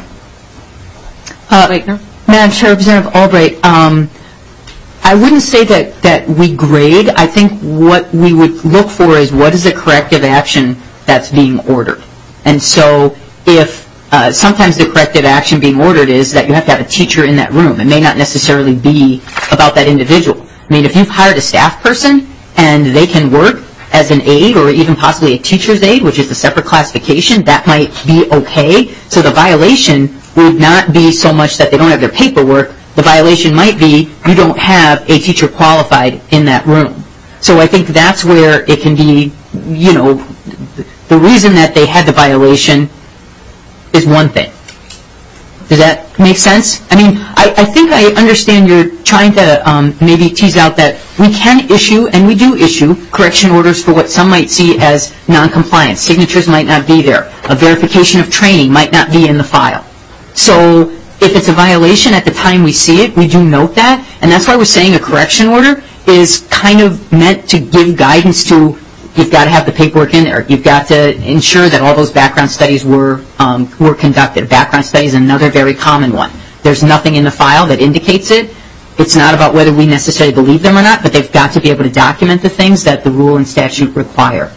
Uh, Madam Chair, Representative Albright, um, I wouldn't say that, that we grade. I think what we would look for is what is the corrective action that's being ordered. And so if uh, sometimes the corrective action being ordered is that you have to have a teacher in that room. It may not necessarily be about that individual. I mean, if you've hired a staff person and they can work as an aide or even possibly a teacher's aide, which is a separate classification, that might be okay. So the violation would not be so much that they don't have their paperwork. The violation might be you don't have a teacher qualified in that room. So I think that's where it can be, you know, the reason that they had the violation is one thing. Does that make sense? I mean, I, I think I understand you're trying to um, maybe tease out that we can issue, and we do issue, correction orders for what some might see as noncompliance. Signatures might not be there. A verification of training might not be in the file. So if it's a violation at the time we see it, we do note that, and that's why we're saying a correction order is kind of meant to give guidance to, you've got to have the paperwork in there. You've got to ensure that all those background studies were um, were conducted. Background study is another very common one. There's nothing in the file that indicates it. It's not about whether we necessarily believe them or not, but they've got to be able to document the things that the rule and statute require.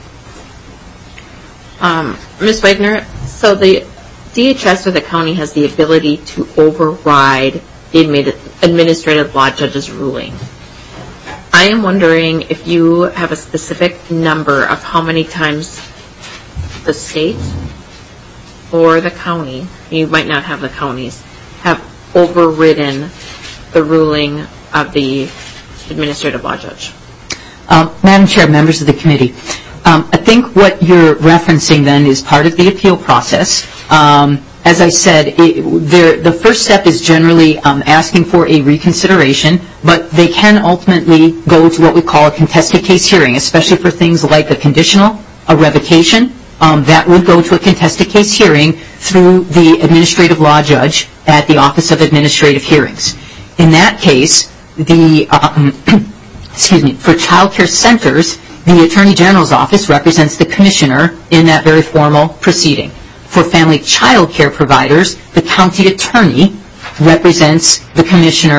Um, Miz Wagner, so the D H S or the county has the ability to override the admi- administrative law judge's ruling. I am wondering if you have a specific number of how many times the state or the county, you might not have the counties, have overridden the ruling of the administrative law judge. Um, Madam Chair, members of the committee, um, I think what you're referencing then is part of the appeal process. Um, As I said, it, the first step is generally um, asking for a reconsideration, but they can ultimately go to what we call a contested case hearing, especially for things like a conditional, a revocation. Um, that would go to a contested case hearing through the administrative law judge at the Office of Administrative Hearings. In that case, the um, excuse me, for child care centers, the Attorney General's office represents the commissioner in that very formal proceeding. For family child care providers, the county attorney represents the commissioner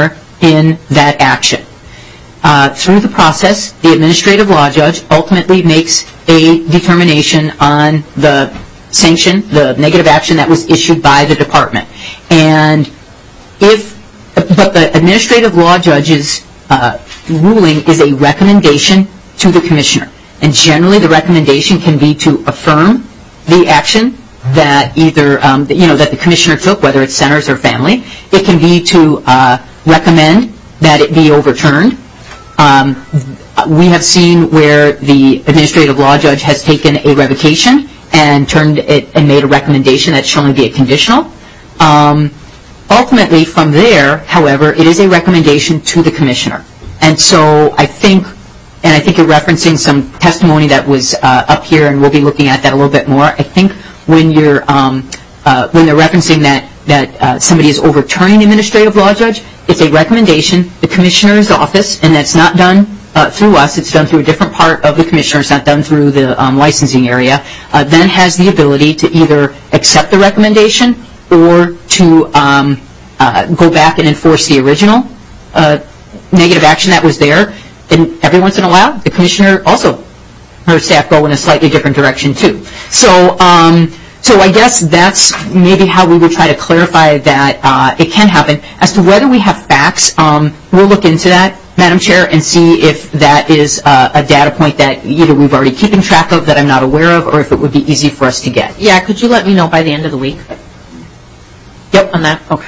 in that action. Uh, through the process, the administrative law judge ultimately makes a determination on the sanction, the negative action that was issued by the department. And if, but the administrative law judge's uh, ruling is a recommendation to the commissioner. And generally the recommendation can be to affirm the action that either, um, you know, that the commissioner took, whether it's centers or family. It can be to uh, recommend that it be overturned. Um, we have seen where the administrative law judge has taken a revocation and turned it and made a recommendation that should only be a conditional. Um, ultimately, from there, however, it is a recommendation to the commissioner. And so I think, and I think you're referencing some testimony that was uh, up here, and we'll be looking at that a little bit more. I think when you're um, uh, when they're referencing that that uh, somebody is overturning the administrative law judge, it's a recommendation. The commissioner's office, and that's not done uh, through us. It's done through a different part of the commissioner. It's not done through the um, licensing area. Uh, then has the ability to either accept the recommendation or to um, uh, go back and enforce the original uh, negative action that was there. And every once in a while, the commissioner also, her staff go in a slightly different direction too. So, um, so I guess that's maybe how we would try to clarify that uh, it can happen. As to whether we have facts, um, we'll look into that, Madam Chair, and see if that is uh, a data point that either we've already keeping track of that I'm not aware of, or if it would be easy for us to get. Yeah, could you let me know by the end of the week? Yep. On that? Okay.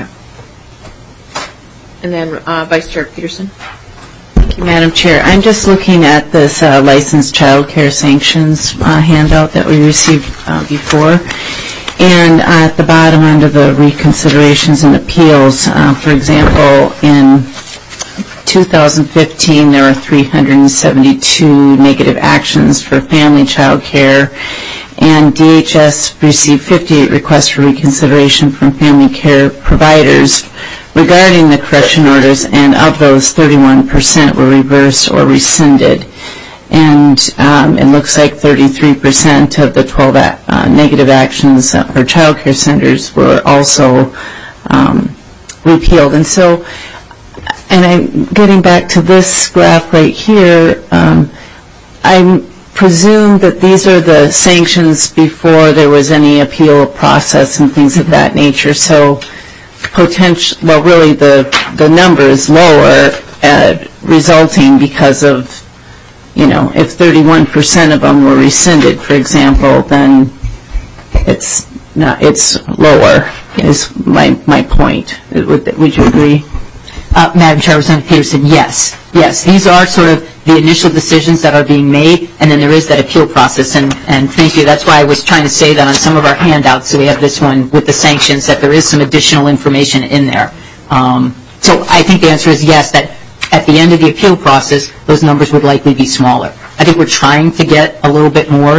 And then uh, Vice Chair Peterson. Thank you, Madam Chair. I'm just looking at this uh, licensed child care sanctions uh, handout that we received uh, before. And uh, at the bottom under the reconsiderations and appeals, uh, for example, in two thousand fifteen, there were three hundred seventy-two negative actions for family child care, and D H S received fifty-eight requests for reconsideration from family care providers regarding the correction orders, and of those, thirty-one percent were reversed or rescinded. And um, it looks like thirty-three percent of the twelve a- uh, negative actions for child care centers were also um, repealed. And so, and I'm getting back to this graph right here, um, I presume that these are the sanctions before there was any appeal process and things of that nature. So potential, well, really the the number is lower, uh, resulting because of, you know, if thirty-one percent of them were rescinded, for example, then it's not, it's lower. Is my my point. Would would you agree? Uh, Madam Chair, Representative Peterson, yes. Yes, these are sort of the initial decisions that are being made, and then there is that appeal process, and, and thank you. That's why I was trying to say that on some of our handouts, so we have this one with the sanctions, that there is some additional information in there. Um, so I think the answer is yes, that at the end of the appeal process, those numbers would likely be smaller. I think we're trying to get a little bit more,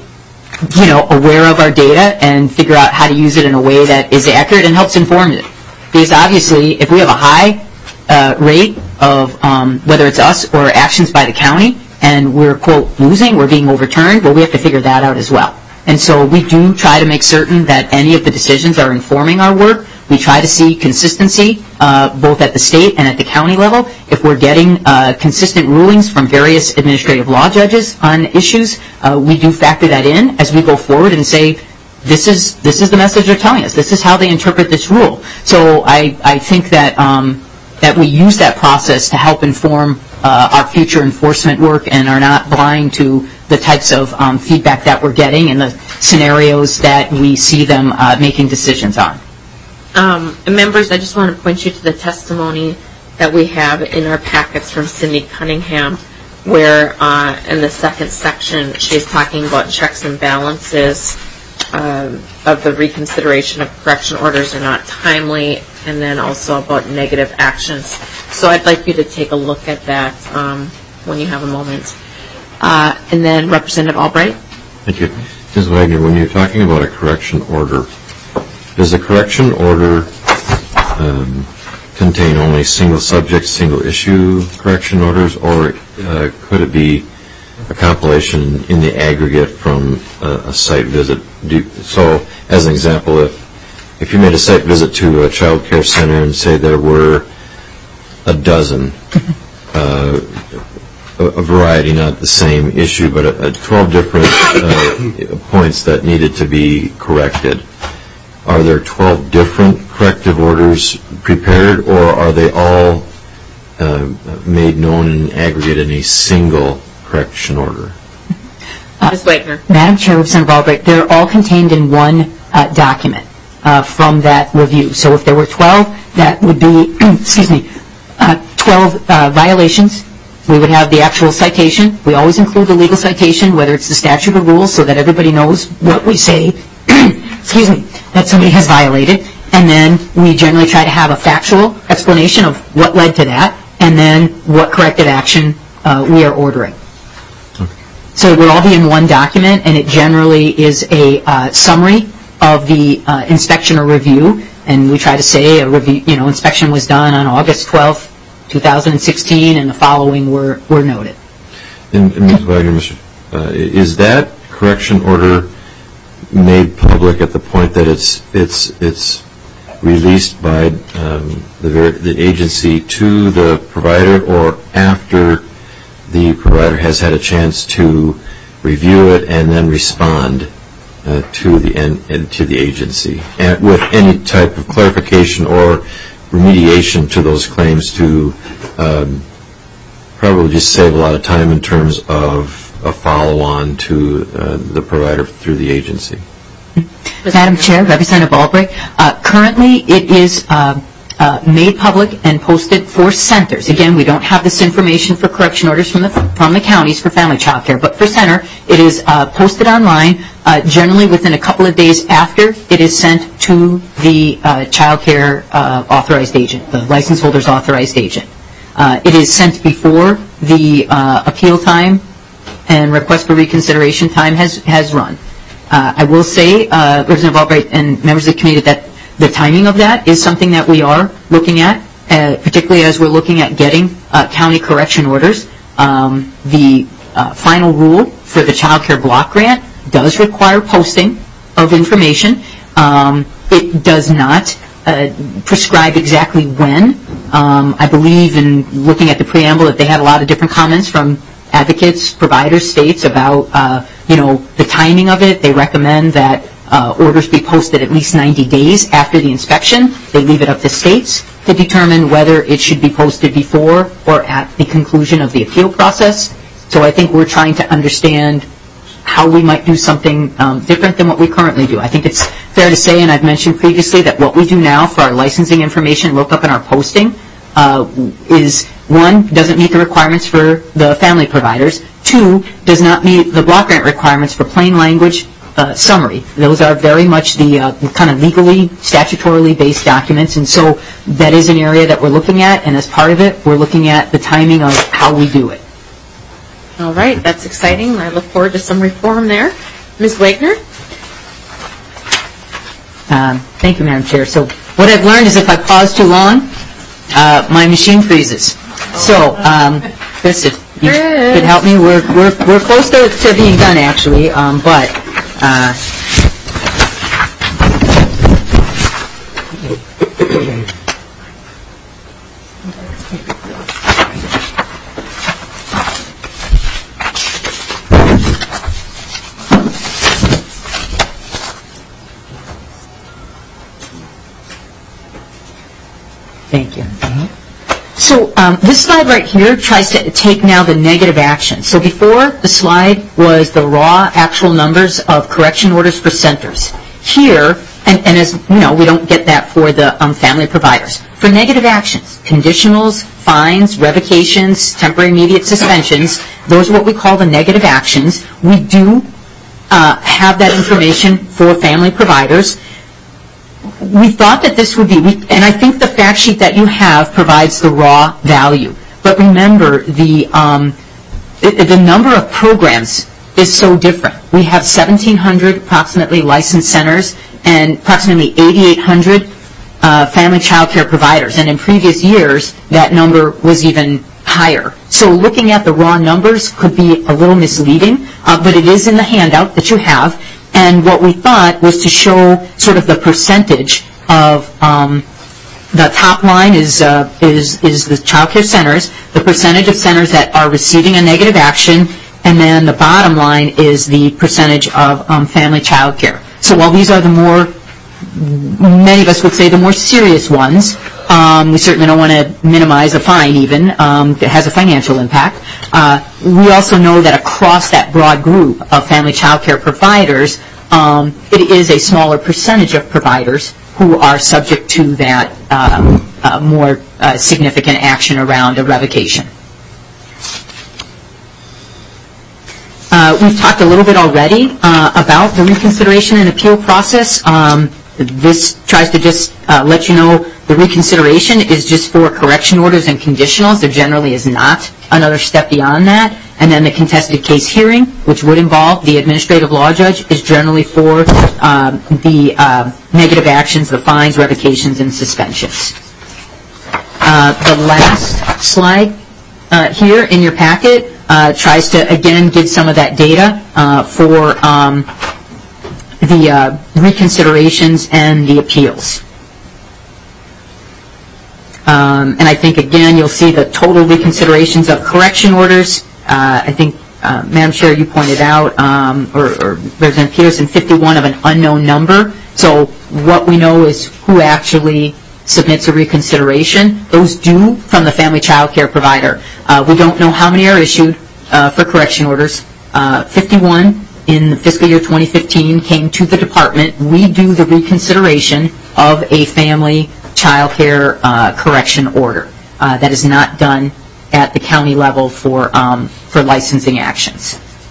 you know, aware of our data and figure out how to use it in a way that is accurate and helps inform it. Because obviously, if we have a high uh, rate of um, whether it's us or actions by the county, and we're, quote, losing, we're being overturned, well, we have to figure that out as well. And so we do try to make certain that any of the decisions are informing our work. We try to see consistency, uh, both at the state and at the county level. If we're getting uh, consistent rulings from various administrative law judges on issues, uh, we do factor that in as we go forward and say, this is this is the message they're telling us. This is how they interpret this rule. So I, I think that um, that we use that process to help inform uh, our future enforcement work and are not blind to the types of um, feedback that we're getting and the scenarios that we see them uh, making decisions on. Um, and members, I just want to point you to the testimony that we have in our packets from Cindy Cunningham, where uh, in the second section she's talking about checks and balances um, of the reconsideration of correction orders are not timely, and then also about negative actions. So I'd like you to take a look at that um, when you have a moment. Uh, and then Representative Albright. Thank you. Miz Wagner, when you're talking about a correction order, does the correction order um, contain only single subject, single issue correction orders, or uh, could it be a compilation in the aggregate from a, a site visit? Do, so, as an example, if if you made a site visit to a child care center and say there were a dozen, uh, a, a variety, not the same issue, but a, a twelve different uh, points that needed to be corrected. Are there twelve different corrective orders prepared, or are they all uh, made known in aggregate in a single correction order? Miz Wagner. Madam Chair, Representative Albright, they're all contained in one uh, document uh, from that review. So if there were twelve, that would be, excuse me, uh, twelve uh, violations. We would have the actual citation. We always include the legal citation, whether it's the statute or rules, so that everybody knows what we say, excuse me, that somebody has violated. And then we generally try to have a factual explanation of what led to that, and then what corrective action uh, we are ordering. So it would all be in one document, and it generally is a uh, summary of the uh, inspection or review. And we try to say a review, you know, inspection was done on August twelfth, two thousand sixteen, and the following were, were noted. And, and Miz Wagner, Mister Uh, is that correction order made public at the point that it's it's it's released by um, the ver the agency to the provider, or after the provider has had a chance to review it and then respond uh, to the en to the agency, and with any type of clarification or remediation to those claims to um, probably just save a lot of time in terms of a follow-on to uh, the provider through the agency? Madam Chair, Representative Albright, uh, currently it is uh, uh, made public and posted for centers. Again, we don't have this information for correction orders from the from the counties for family child care, but for center, it is uh, posted online, uh, generally within a couple of days after it is sent to the uh, child care uh, authorized agent, the license holder's authorized agent. Uh, it is sent before the uh, appeal time and request for reconsideration time has, has run. Uh, I will say, uh, Representative Albright and members of the committee, that the timing of that is something that we are looking at, uh, particularly as we're looking at getting uh, county correction orders. Um, the uh, final rule for the child care block grant does require posting of information. Um, it does not uh, prescribe exactly when. Um, I believe in looking at the preamble that they had a lot of different comments from advocates, providers, states about, uh, you know, the timing of it. They recommend that uh, orders be posted at least ninety days after the inspection. They leave it up to states to determine whether it should be posted before or at the conclusion of the appeal process. So I think we're trying to understand how we might do something um, different than what we currently do. I think it's fair to say, and I've mentioned previously, that what we do now for our licensing information lookup and our posting uh, is, one, doesn't meet the requirements for the family providers. Two, does not meet the block grant requirements for plain language uh, summary. Those are very much the uh, kind of legally, statutorily based documents, and so that is an area that we're looking at, and as part of it, we're looking at the timing of how we do it. All right, that's exciting. I look forward to some reform there. Miz Wagner? Um, thank you, Madam Chair. So what I've learned is if I pause too long, uh, my machine freezes. So, um, Chris, if you could help me, we're, we're, we're close to, to being done, actually, um, but... Uh, Thank you. So um, this slide right here tries to take now the negative action. So before, the slide was the raw actual numbers of correction orders for centers. Here, and, and as you know, we don't get that for the um, family providers. For negative actions, conditionals, fines, revocations, temporary immediate suspensions, those are what we call the negative actions. We do uh, have that information for family providers. We thought that this would be, and I think the fact sheet that you have provides the raw value. But remember, the um, the, the number of programs is so different. We have seventeen hundred approximately licensed centers and approximately eighty-eight hundred uh, family child care providers. And in previous years, that number was even higher. So looking at the raw numbers could be a little misleading, uh, but it is in the handout that you have. And what we thought was to show sort of the percentage of um, the top line is, uh, is, is the child care centers, the percentage of centers that are receiving a negative action, and then the bottom line is the percentage of um, family child care. So while these are the more, many of us would say the more serious ones, um, we certainly don't want to minimize a fine even um, that has a financial impact. Uh, we also know that across that broad group of family child care providers, um, it is a smaller percentage of providers who are subject to that uh, uh, more uh, significant action around a revocation. Uh, we've talked a little bit already uh, about the reconsideration and appeal process. Um, this tries to just uh, let you know the reconsideration is just for correction orders and conditionals. There generally is not another step beyond that. And then the contested case hearing, which would involve the administrative law judge, is generally for um, the uh, negative actions, the fines, revocations, and suspensions. Uh, the last slide uh, here in your packet uh, tries to, again, give some of that data uh, for um, the uh, reconsiderations and the appeals. Um, and I think, again, you'll see the total reconsiderations of correction orders. Uh, I think, uh, Madam Chair, you pointed out, um, or, or Representative Peterson, fifty-one of an unknown number. So what we know is who actually submits a reconsideration. Those do from the family child care provider. Uh, we don't know how many are issued uh, for correction orders. Uh, fifty-one in the fiscal year twenty fifteen came to the department. We do the reconsideration of a family child care uh, correction order. Uh, that is not done at the county level for um, for licensing actions.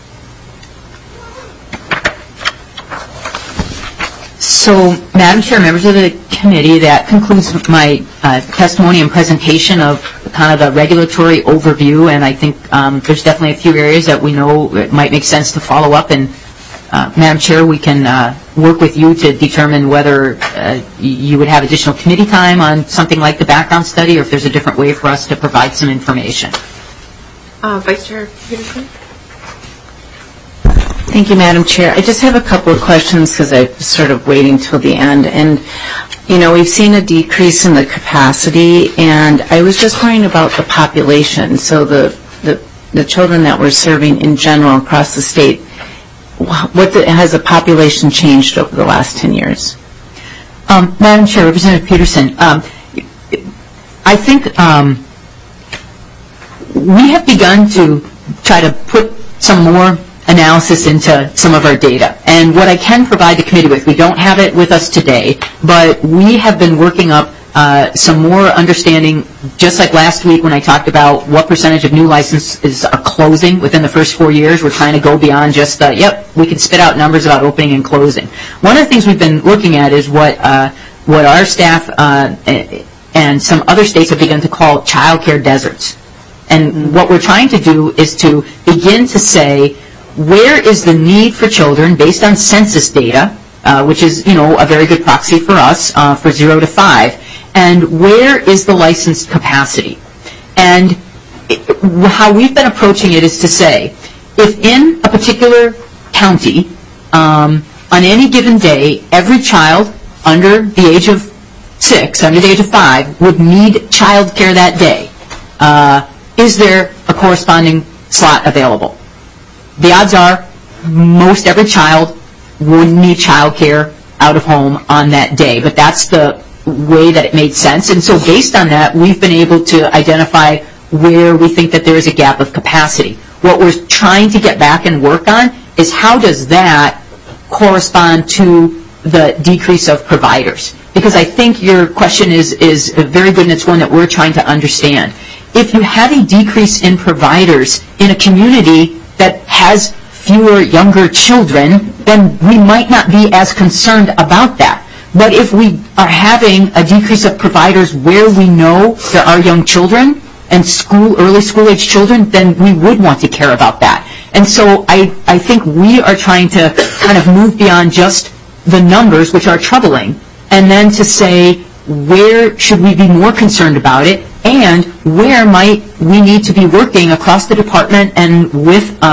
So, Madam Chair, members of the committee, that concludes my uh, testimony and presentation of kind of the regulatory overview, and I think um, there's definitely a few areas that we know it might make sense to follow up, and uh, Madam Chair, we can uh, work with you to determine whether uh, you would have additional committee time on something like the background study, or if there's a different way for us to provide some information. Uh, Vice Chair Peterson? Thank you, Madam Chair. I just have a couple of questions because I'm sort of waiting till the end. And, you know, we've seen a decrease in the capacity, and I was just worrying about the population. So the, the, the children that we're serving in general across the state, what the, has the population changed over the last ten years? Um, Madam Chair, Representative Peterson, um, I think um, we have begun to try to put some more analysis into some of our data. And what I can provide the committee with, we don't have it with us today, but we have been working up uh, some more understanding, just like last week when I talked about what percentage of new licenses are closing within the first four years. We're trying to go beyond just, uh, yep, we can spit out numbers about opening and closing. One of the things we've been looking at is what, uh, what our staff uh, and some other states have begun to call child care deserts. And what we're trying to do is to begin to say, where is the need for children based on census data, uh, which is, you know, a very good proxy for us uh, for zero to five, and where is the licensed capacity? And it, how we've been approaching it is to say, if in a particular county, um, on any given day, every child under the age of six, under the age of five, would need child care that day, uh, is there a corresponding slot available? The odds are most every child would need child care out of home on that day, but that's the way that it made sense. And so based on that, we've been able to identify where we think that there is a gap of capacity. What we're trying to get back and work on is how does that correspond to the decrease of providers? Because I think your question is, is very good, and it's one that we're trying to understand. If you have a decrease in providers in a community that has fewer younger children, then we might not be as concerned about that. But if we are having a decrease of providers where we know there are young children and school, early school age children, then we would want to care about that. And so I, I think we are trying to kind of move beyond just the numbers, which are troubling, and then to say, where should we be more concerned about it, and where might we need to be working across the department and with uh,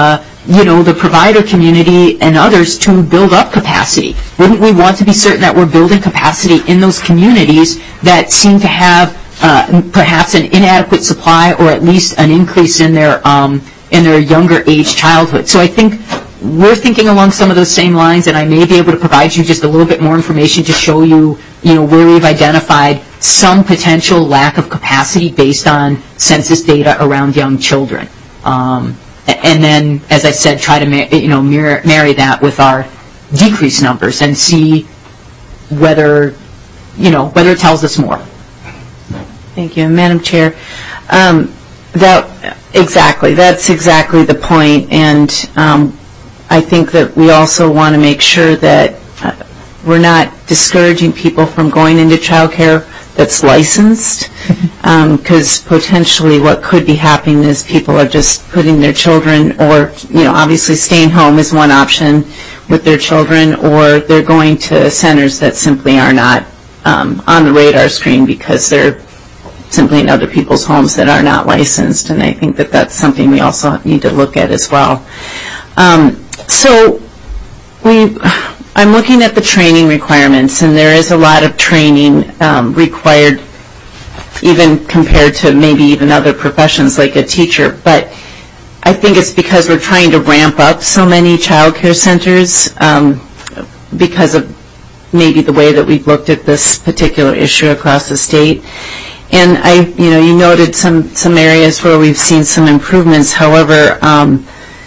you know, the provider community and others to build up capacity? Wouldn't we want to be certain that we're building capacity in those communities that seem to have uh, perhaps an inadequate supply or at least an increase in their um, in their younger age childhood? So I think we're thinking along some of those same lines, and I may be able to provide you just a little bit more information to show you, you know, where we've identified some potential lack of capacity based on census data around young children. Um, and then, as I said, try to ma- you know mirror, marry that with our decrease numbers and see whether you know whether it tells us more. Thank you, Madam Chair. Um, that exactly that's exactly the point, and um, I think that we also want to make sure that uh, we're not discouraging people from going into childcare that's licensed, because um, potentially what could be happening is people are just putting their children, or, you know, obviously staying home is one option with their children, or they're going to centers that simply are not um, on the radar screen because they're simply in other people's homes that are not licensed, and I think that that's something we also need to look at as well. Um, so we... I'm looking at the training requirements, and there is a lot of training um, required, even compared to maybe even other professions like a teacher. But I think it's because we're trying to ramp up so many child care centers um, because of maybe the way that we've looked at this particular issue across the state. And I, you know, you noted some some areas where we've seen some improvements. However, um,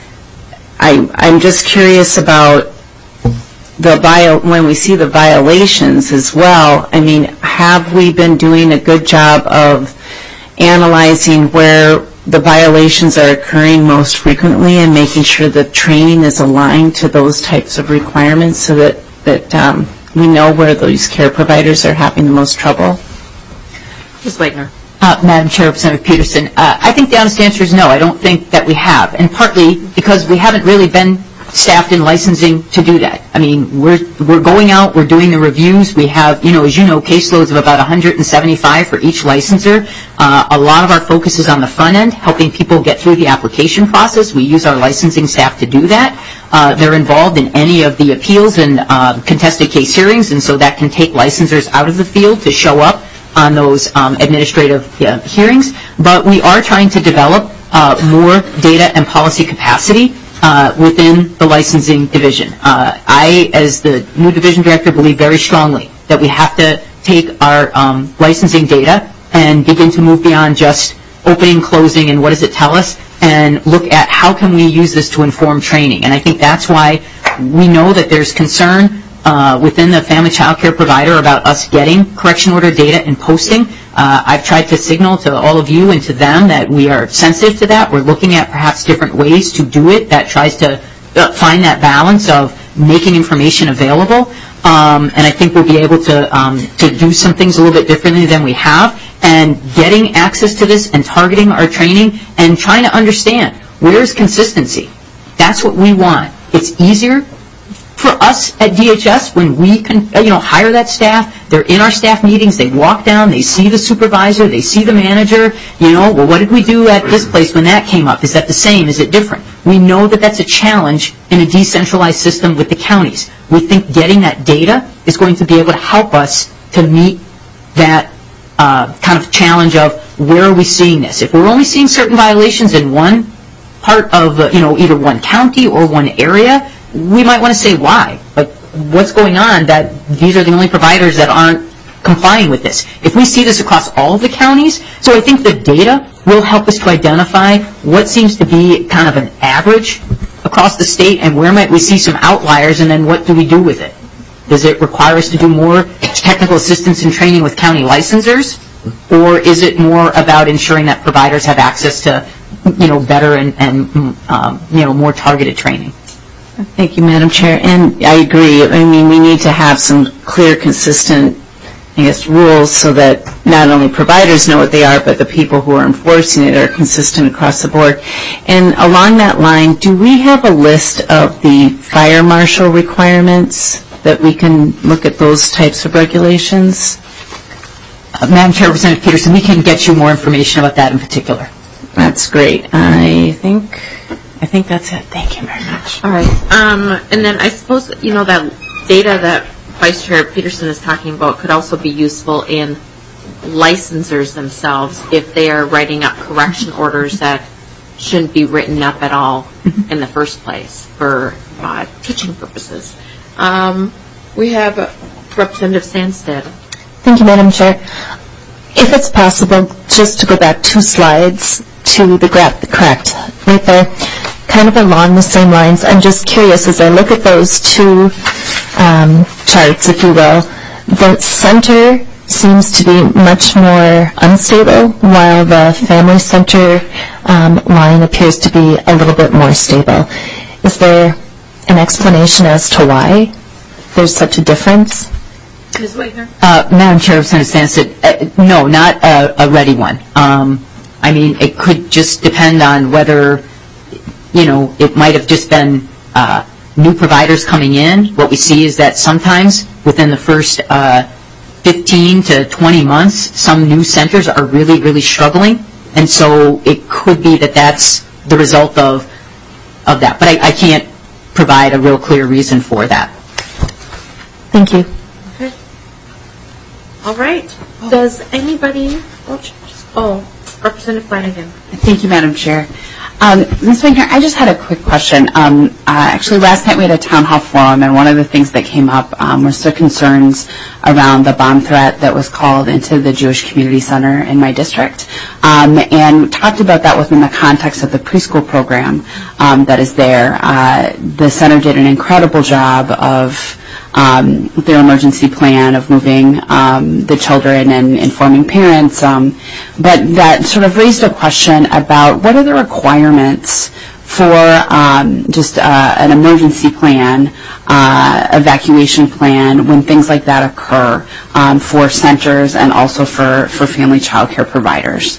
I I'm just curious about the bio, when we see the violations as well. I mean, have we been doing a good job of analyzing where the violations are occurring most frequently and making sure that training is aligned to those types of requirements so that, that um, we know where those care providers are having the most trouble? Miz Wagner. Uh, Madam Chair, Representative Peterson, uh, I think the honest answer is no. I don't think that we have, and partly because we haven't really been staffed in licensing to do that. I mean, we're we're going out, we're doing the reviews. We have, you know, as you know, caseloads of about one hundred seventy-five for each licensor. Uh, a lot of our focus is on the front end, helping people get through the application process. We use our licensing staff to do that. Uh, they're involved in any of the appeals and uh, contested case hearings, and so that can take licensors out of the field to show up on those um, administrative uh, hearings. But we are trying to develop uh, more data and policy capacity Uh, within the licensing division. Uh, I, as the new division director, believe very strongly that we have to take our um, licensing data and begin to move beyond just opening, closing, and what does it tell us, and look at how can we use this to inform training. And I think that's why we know that there's concern uh, within the family child care provider about us getting correction order data and posting. Uh, I've tried to signal to all of you and to them that we are sensitive to that. We're looking at perhaps different ways to do it that tries to uh, find that balance of making information available. Um, and I think we'll be able to um, to do some things a little bit differently than we have, and getting access to this and targeting our training and trying to understand where's consistency. That's what we want. It's easier for us at D H S when we can, you know, hire that staff. They're in our staff meetings. They walk down. They see the supervisor. They see the manager. You know, well, what did we do at this place when that came up? Is that the same? Is it different? We know that that's a challenge in a decentralized system with the counties. We think getting that data is going to be able to help us to meet that uh, kind of challenge of where are we seeing this. If we're only seeing certain violations in one part of, uh, you know, either one county or one area, we might want to say why. Like, what's going on that these are the only providers that aren't complying with this? If we see this across all of the counties, so I think the data will help us to identify what seems to be kind of an average across the state and where might we see some outliers, and then what do we do with it? Does it require us to do more technical assistance and training with county licensors, or is it more about ensuring that providers have access to, you know, better and, and um, you know, more targeted training? Thank you, Madam Chair. And I agree. I mean, we need to have some clear, consistent, I guess, rules so that not only providers know what they are, but the people who are enforcing it are consistent across the board. And along that line, do we have a list of the fire marshal requirements that we can look at those types of regulations? Uh, Madam Chair, Representative Peterson, we can get you more information about that in particular. That's great. I think I think that's it. Thank you very much. All right. Um, and then I suppose, you know, that data that Vice Chair Peterson is talking about could also be useful in licensors themselves if they are writing up correction orders that shouldn't be written up at all in the first place for uh, teaching purposes. Um, we have uh, Representative Sandstead. Thank you, Madam Chair. If it's possible, just to go back two slides to the graph, correct, right there, kind of along the same lines. I'm just curious, as I look at those two um, charts, if you will, the center seems to be much more unstable, while the family center um, line appears to be a little bit more stable. Is there an explanation as to why there's such a difference? Miz Wagner? Uh, Madam Chair, Representative Sandstead, uh, no, not a, a ready one. Um, I mean, it could just depend on whether, you know, it might have just been uh, new providers coming in. What we see is that sometimes within the first uh, fifteen to twenty months, some new centers are really, really struggling. And so it could be that that's the result of, of that. But I, I can't provide a real clear reason for that. Thank you. Okay. All right. Does anybody, oh, oh, Representative Flanagan. Thank you, Madam Chair. Um, Miz Wagner, I just had a quick question. Um, uh, actually, last night we had a town hall forum, and one of the things that came up um, was the concerns around the bomb threat that was called into the Jewish Community Center in my district, um, and we talked about that within the context of the preschool program um, that is there. Uh, the center did an incredible job of Um, their emergency plan of moving um, the children and informing parents, um, but that sort of raised a question about what are the requirements for um, just uh, an emergency plan, uh, evacuation plan, when things like that occur um, for centers and also for, for family child care providers.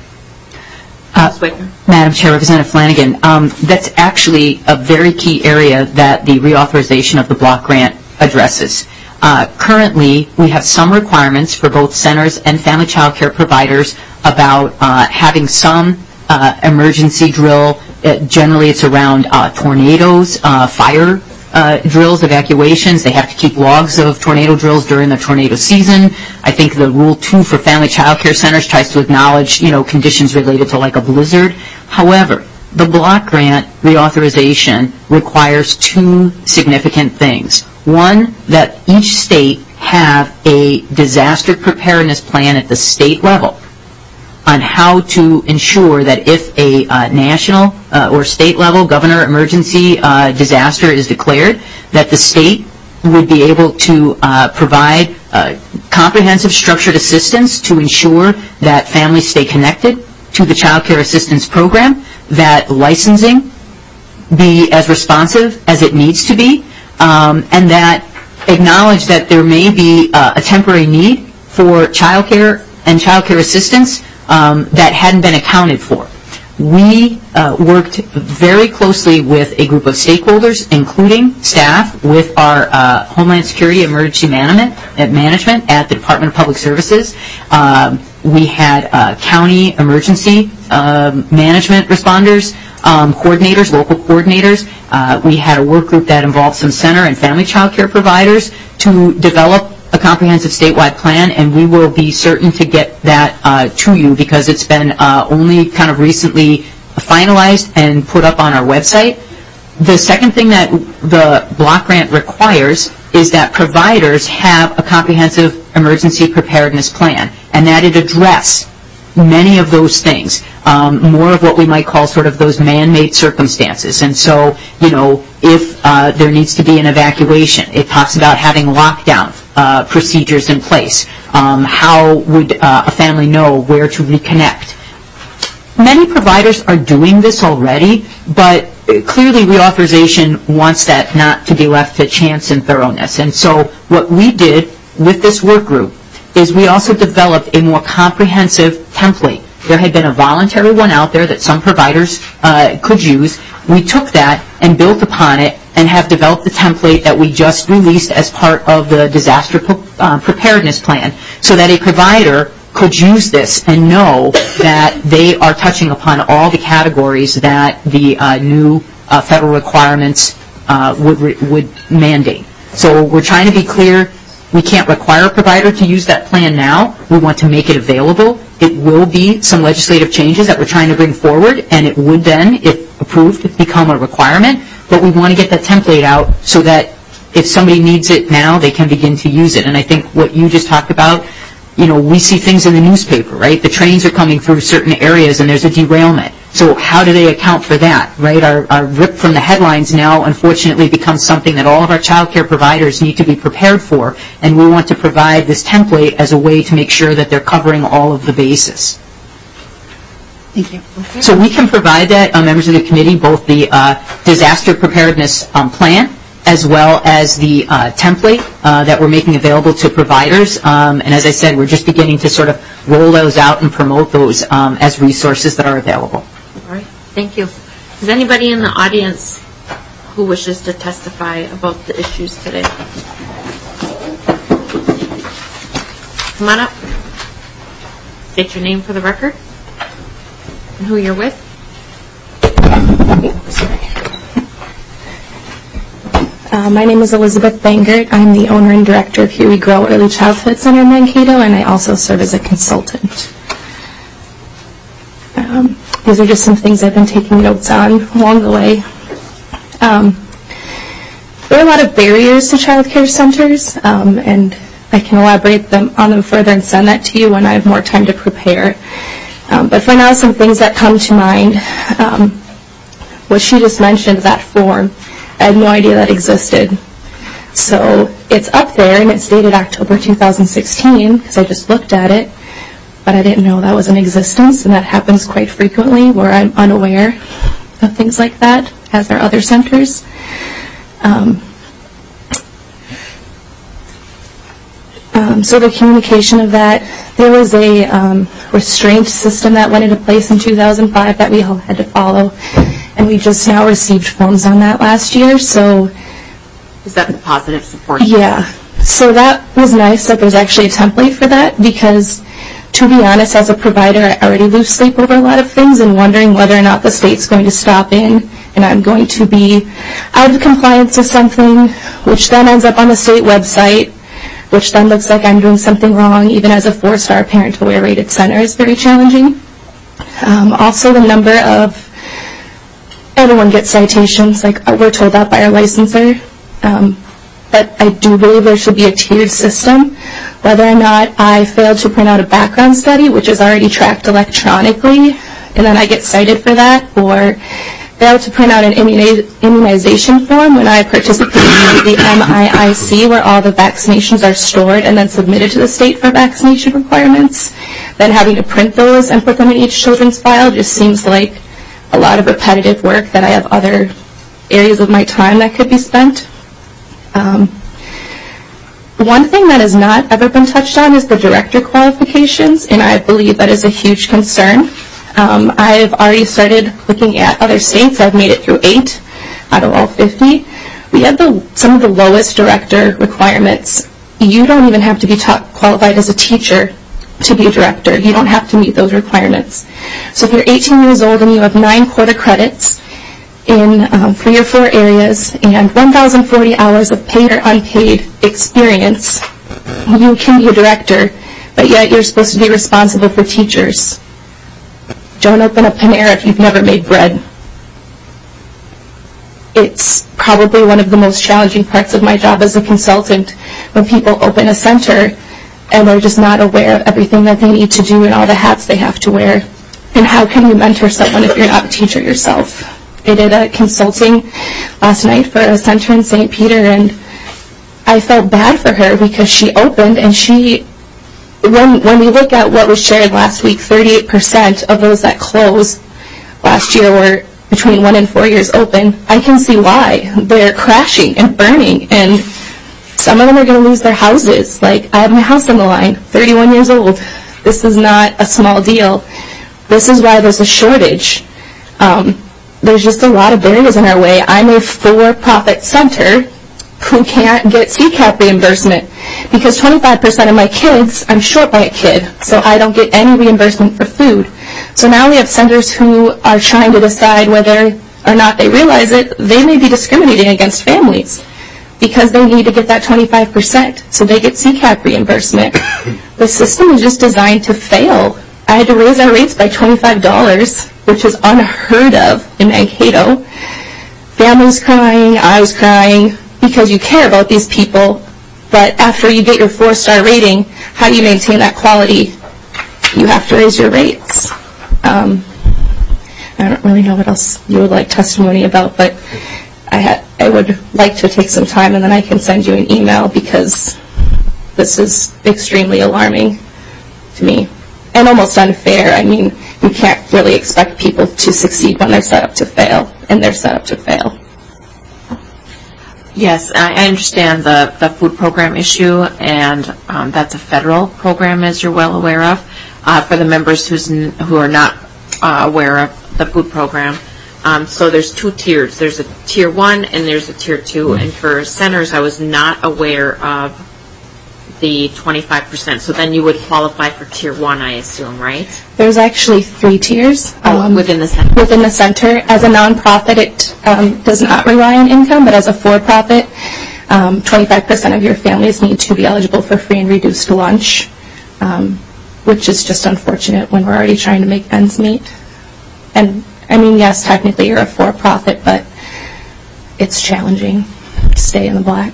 Uh, Madam Chair, Representative Flanagan, um, that's actually a very key area that the reauthorization of the block grant addresses. Uh, currently, we have some requirements for both centers and family child care providers about uh, having some uh, emergency drill. Uh, generally, it's around uh, tornadoes, uh, fire uh, drills, evacuations. They have to keep logs of tornado drills during the tornado season. I think the Rule two for family child care centers tries to acknowledge, you know, conditions related to like a blizzard. However, the block grant reauthorization requires two significant things. One, that each state have a disaster preparedness plan at the state level on how to ensure that if a uh, national uh, or state level governor emergency uh, disaster is declared, that the state would be able to uh, provide uh, comprehensive structured assistance to ensure that families stay connected to the child care assistance program, that licensing be as responsive as it needs to be, Um, and that acknowledge that there may be uh, a temporary need for child care and child care assistance um, that hadn't been accounted for. We uh, worked very closely with a group of stakeholders, including staff with our uh, Homeland Security Emergency Management, management at the Department of Public Services. Um, we had uh, county emergency uh, management responders, Um, coordinators, local coordinators. Uh, we had a work group that involved some center and family child care providers to develop a comprehensive statewide plan, and we will be certain to get that uh, to you because it's been uh, only kind of recently finalized and put up on our website. The second thing that the block grant requires is that providers have a comprehensive emergency preparedness plan, and that it address many of those things, um, more of what we might call sort of those man-made circumstances. And so, you know, if uh, there needs to be an evacuation, it talks about having lockdown uh, procedures in place. Um, how would uh, a family know where to reconnect? Many providers are doing this already, but clearly reauthorization wants that not to be left to chance and thoroughness. And so what we did with this work group is we also developed a more comprehensive template. There had been a voluntary one out there that some providers uh, could use. We took that and built upon it and have developed the template that we just released as part of the disaster uh, preparedness plan so that a provider could use this and know that they are touching upon all the categories that the uh, new uh, federal requirements uh, would, re- would mandate. So we're trying to be clear. We can't require a provider to use that plan now. We want to make it available. It will be some legislative changes that we're trying to bring forward, and it would then, if approved, become a requirement. But we want to get that template out so that if somebody needs it now, they can begin to use it. And I think what you just talked about, you know, we see things in the newspaper, right? The trains are coming through certain areas and there's a derailment. So how do they account for that, right? Our, our rip from the headlines now, unfortunately, becomes something that all of our child care providers need to be prepared for, and we want to provide this template as a way to make sure that they're covering all of the bases. Thank you. Okay. So we can provide that, uh, members of the committee, both the uh, disaster preparedness um, plan as well as the uh, template uh, that we're making available to providers. Um, and as I said, we're just beginning to sort of roll those out and promote those um, as resources that are available. All right. Thank you. Is anybody in the audience who wishes to testify about the issues today? Come on up. State your name for the record and who you're with. Uh, my name is Elizabeth Bangert. I'm the owner and director of Here We Grow Early Childhood Center in Mankato, and I also serve as a consultant. Um, these are just some things I've been taking notes on along the way. Um, there are a lot of barriers to child care centers, um, and I can elaborate them on them further and send that to you when I have more time to prepare. Um, but for now, some things that come to mind. Um, what she just mentioned, that form, I had no idea that existed. So it's up there, and it's dated October two thousand sixteen, because I just looked at it, but I didn't know that was in existence, and that happens quite frequently where I'm unaware of things like that, as are other centers. Um, um, so the communication of that, there was a um, restraint system that went into place in two thousand five that we all had to follow. And we just now received forms on that last year, so... Is that the positive support? Yeah. So that was nice that there's actually a template for that, because to be honest, as a provider, I already lose sleep over a lot of things and wondering whether or not the state's going to stop in and I'm going to be out of compliance with something, which then ends up on the state website, which then looks like I'm doing something wrong. Even as a four-star parent-aware rated center is very challenging. Um, also, the number of everyone gets citations, like we're told that by our licensor. Um, but I do believe there should be a tiered system. Whether or not I failed to print out a background study, which is already tracked electronically, and then I get cited for that, or failed to print out an immunization form when I participated in the M I I C, where all the vaccinations are stored and then submitted to the state for vaccination requirements, then having to print those and put them in each children's file just seems like a lot of repetitive work that I have other areas of my time that could be spent. Um, one thing that has not ever been touched on is the director qualifications, and I believe that is a huge concern. Um, I've already started looking at other states. I've made it through eight out of all fifty. We have the, some of the lowest director requirements. You don't even have to be taught, qualified as a teacher to be a director. You don't have to meet those requirements. So if you're eighteen years old and you have nine quarter credits in um, three or four areas and one thousand forty hours of paid or unpaid experience, you can be a director, but yet you're supposed to be responsible for teachers. Don't open a Panera if you've never made bread. It's probably one of the most challenging parts of my job as a consultant, when people open a center and they're just not aware of everything that they need to do and all the hats they have to wear. And how can you mentor someone if you're not a teacher yourself? I did a consulting last night for a center in Saint Peter, and I felt bad for her because she opened and she, when, when we look at what was shared last week, thirty-eight percent of those that closed last year were between one and four years open. I can see why. They're crashing and burning, and some of them are going to lose their houses. Like, I have my house on the line, thirty-one years old. This is not a small deal. This is why there's a shortage. Um, there's just a lot of barriers in our way. I'm a for-profit center, who can't get C CAP reimbursement because twenty-five percent of my kids, I'm short by a kid, so I don't get any reimbursement for food. So now we have centers who are trying to decide whether or not they realize it, they may be discriminating against families because they need to get that twenty-five percent so they get C CAP reimbursement. The system is just designed to fail. I had to raise our rates by twenty-five dollars, which is unheard of in Mankato. Families crying, I was crying, because you care about these people, but after you get your four-star rating, how do you maintain that quality? You have to raise your rates. Um, I don't really know what else you would like testimony about, but I, ha- I would like to take some time and then I can send you an email because this is extremely alarming to me and almost unfair. I mean, you can't really expect people to succeed when they're set up to fail, and they're set up to fail. Yes, I understand the, the food program issue, and um, that's a federal program, as you're well aware of. Uh, for the members who's n- who are not uh, aware of the food program, um, so there's two tiers. There's a tier one and there's a tier two. And for centers, I was not aware of the twenty-five percent. So then you would qualify for tier one, I assume, right? There's actually three tiers. Um, within the center. Within the center. As a nonprofit, it um, does not rely on income, but as a for-profit, um, twenty-five percent of your families need to be eligible for free and reduced lunch, um, which is just unfortunate when we're already trying to make ends meet. And, I mean, yes, technically you're a for-profit, but it's challenging to stay in the black.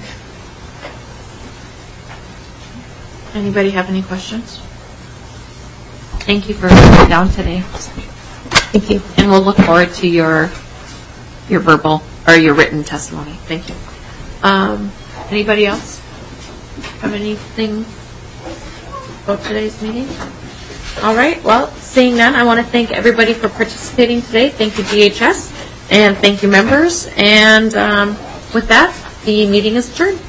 Anybody have any questions? Thank you for coming down today. Thank you. And we'll look forward to your your verbal or your written testimony. Thank you. Um, anybody else have anything about today's meeting? All right. Well, seeing none, I want to thank everybody for participating today. Thank you, D H S, and thank you, members. And um, with that, the meeting is adjourned.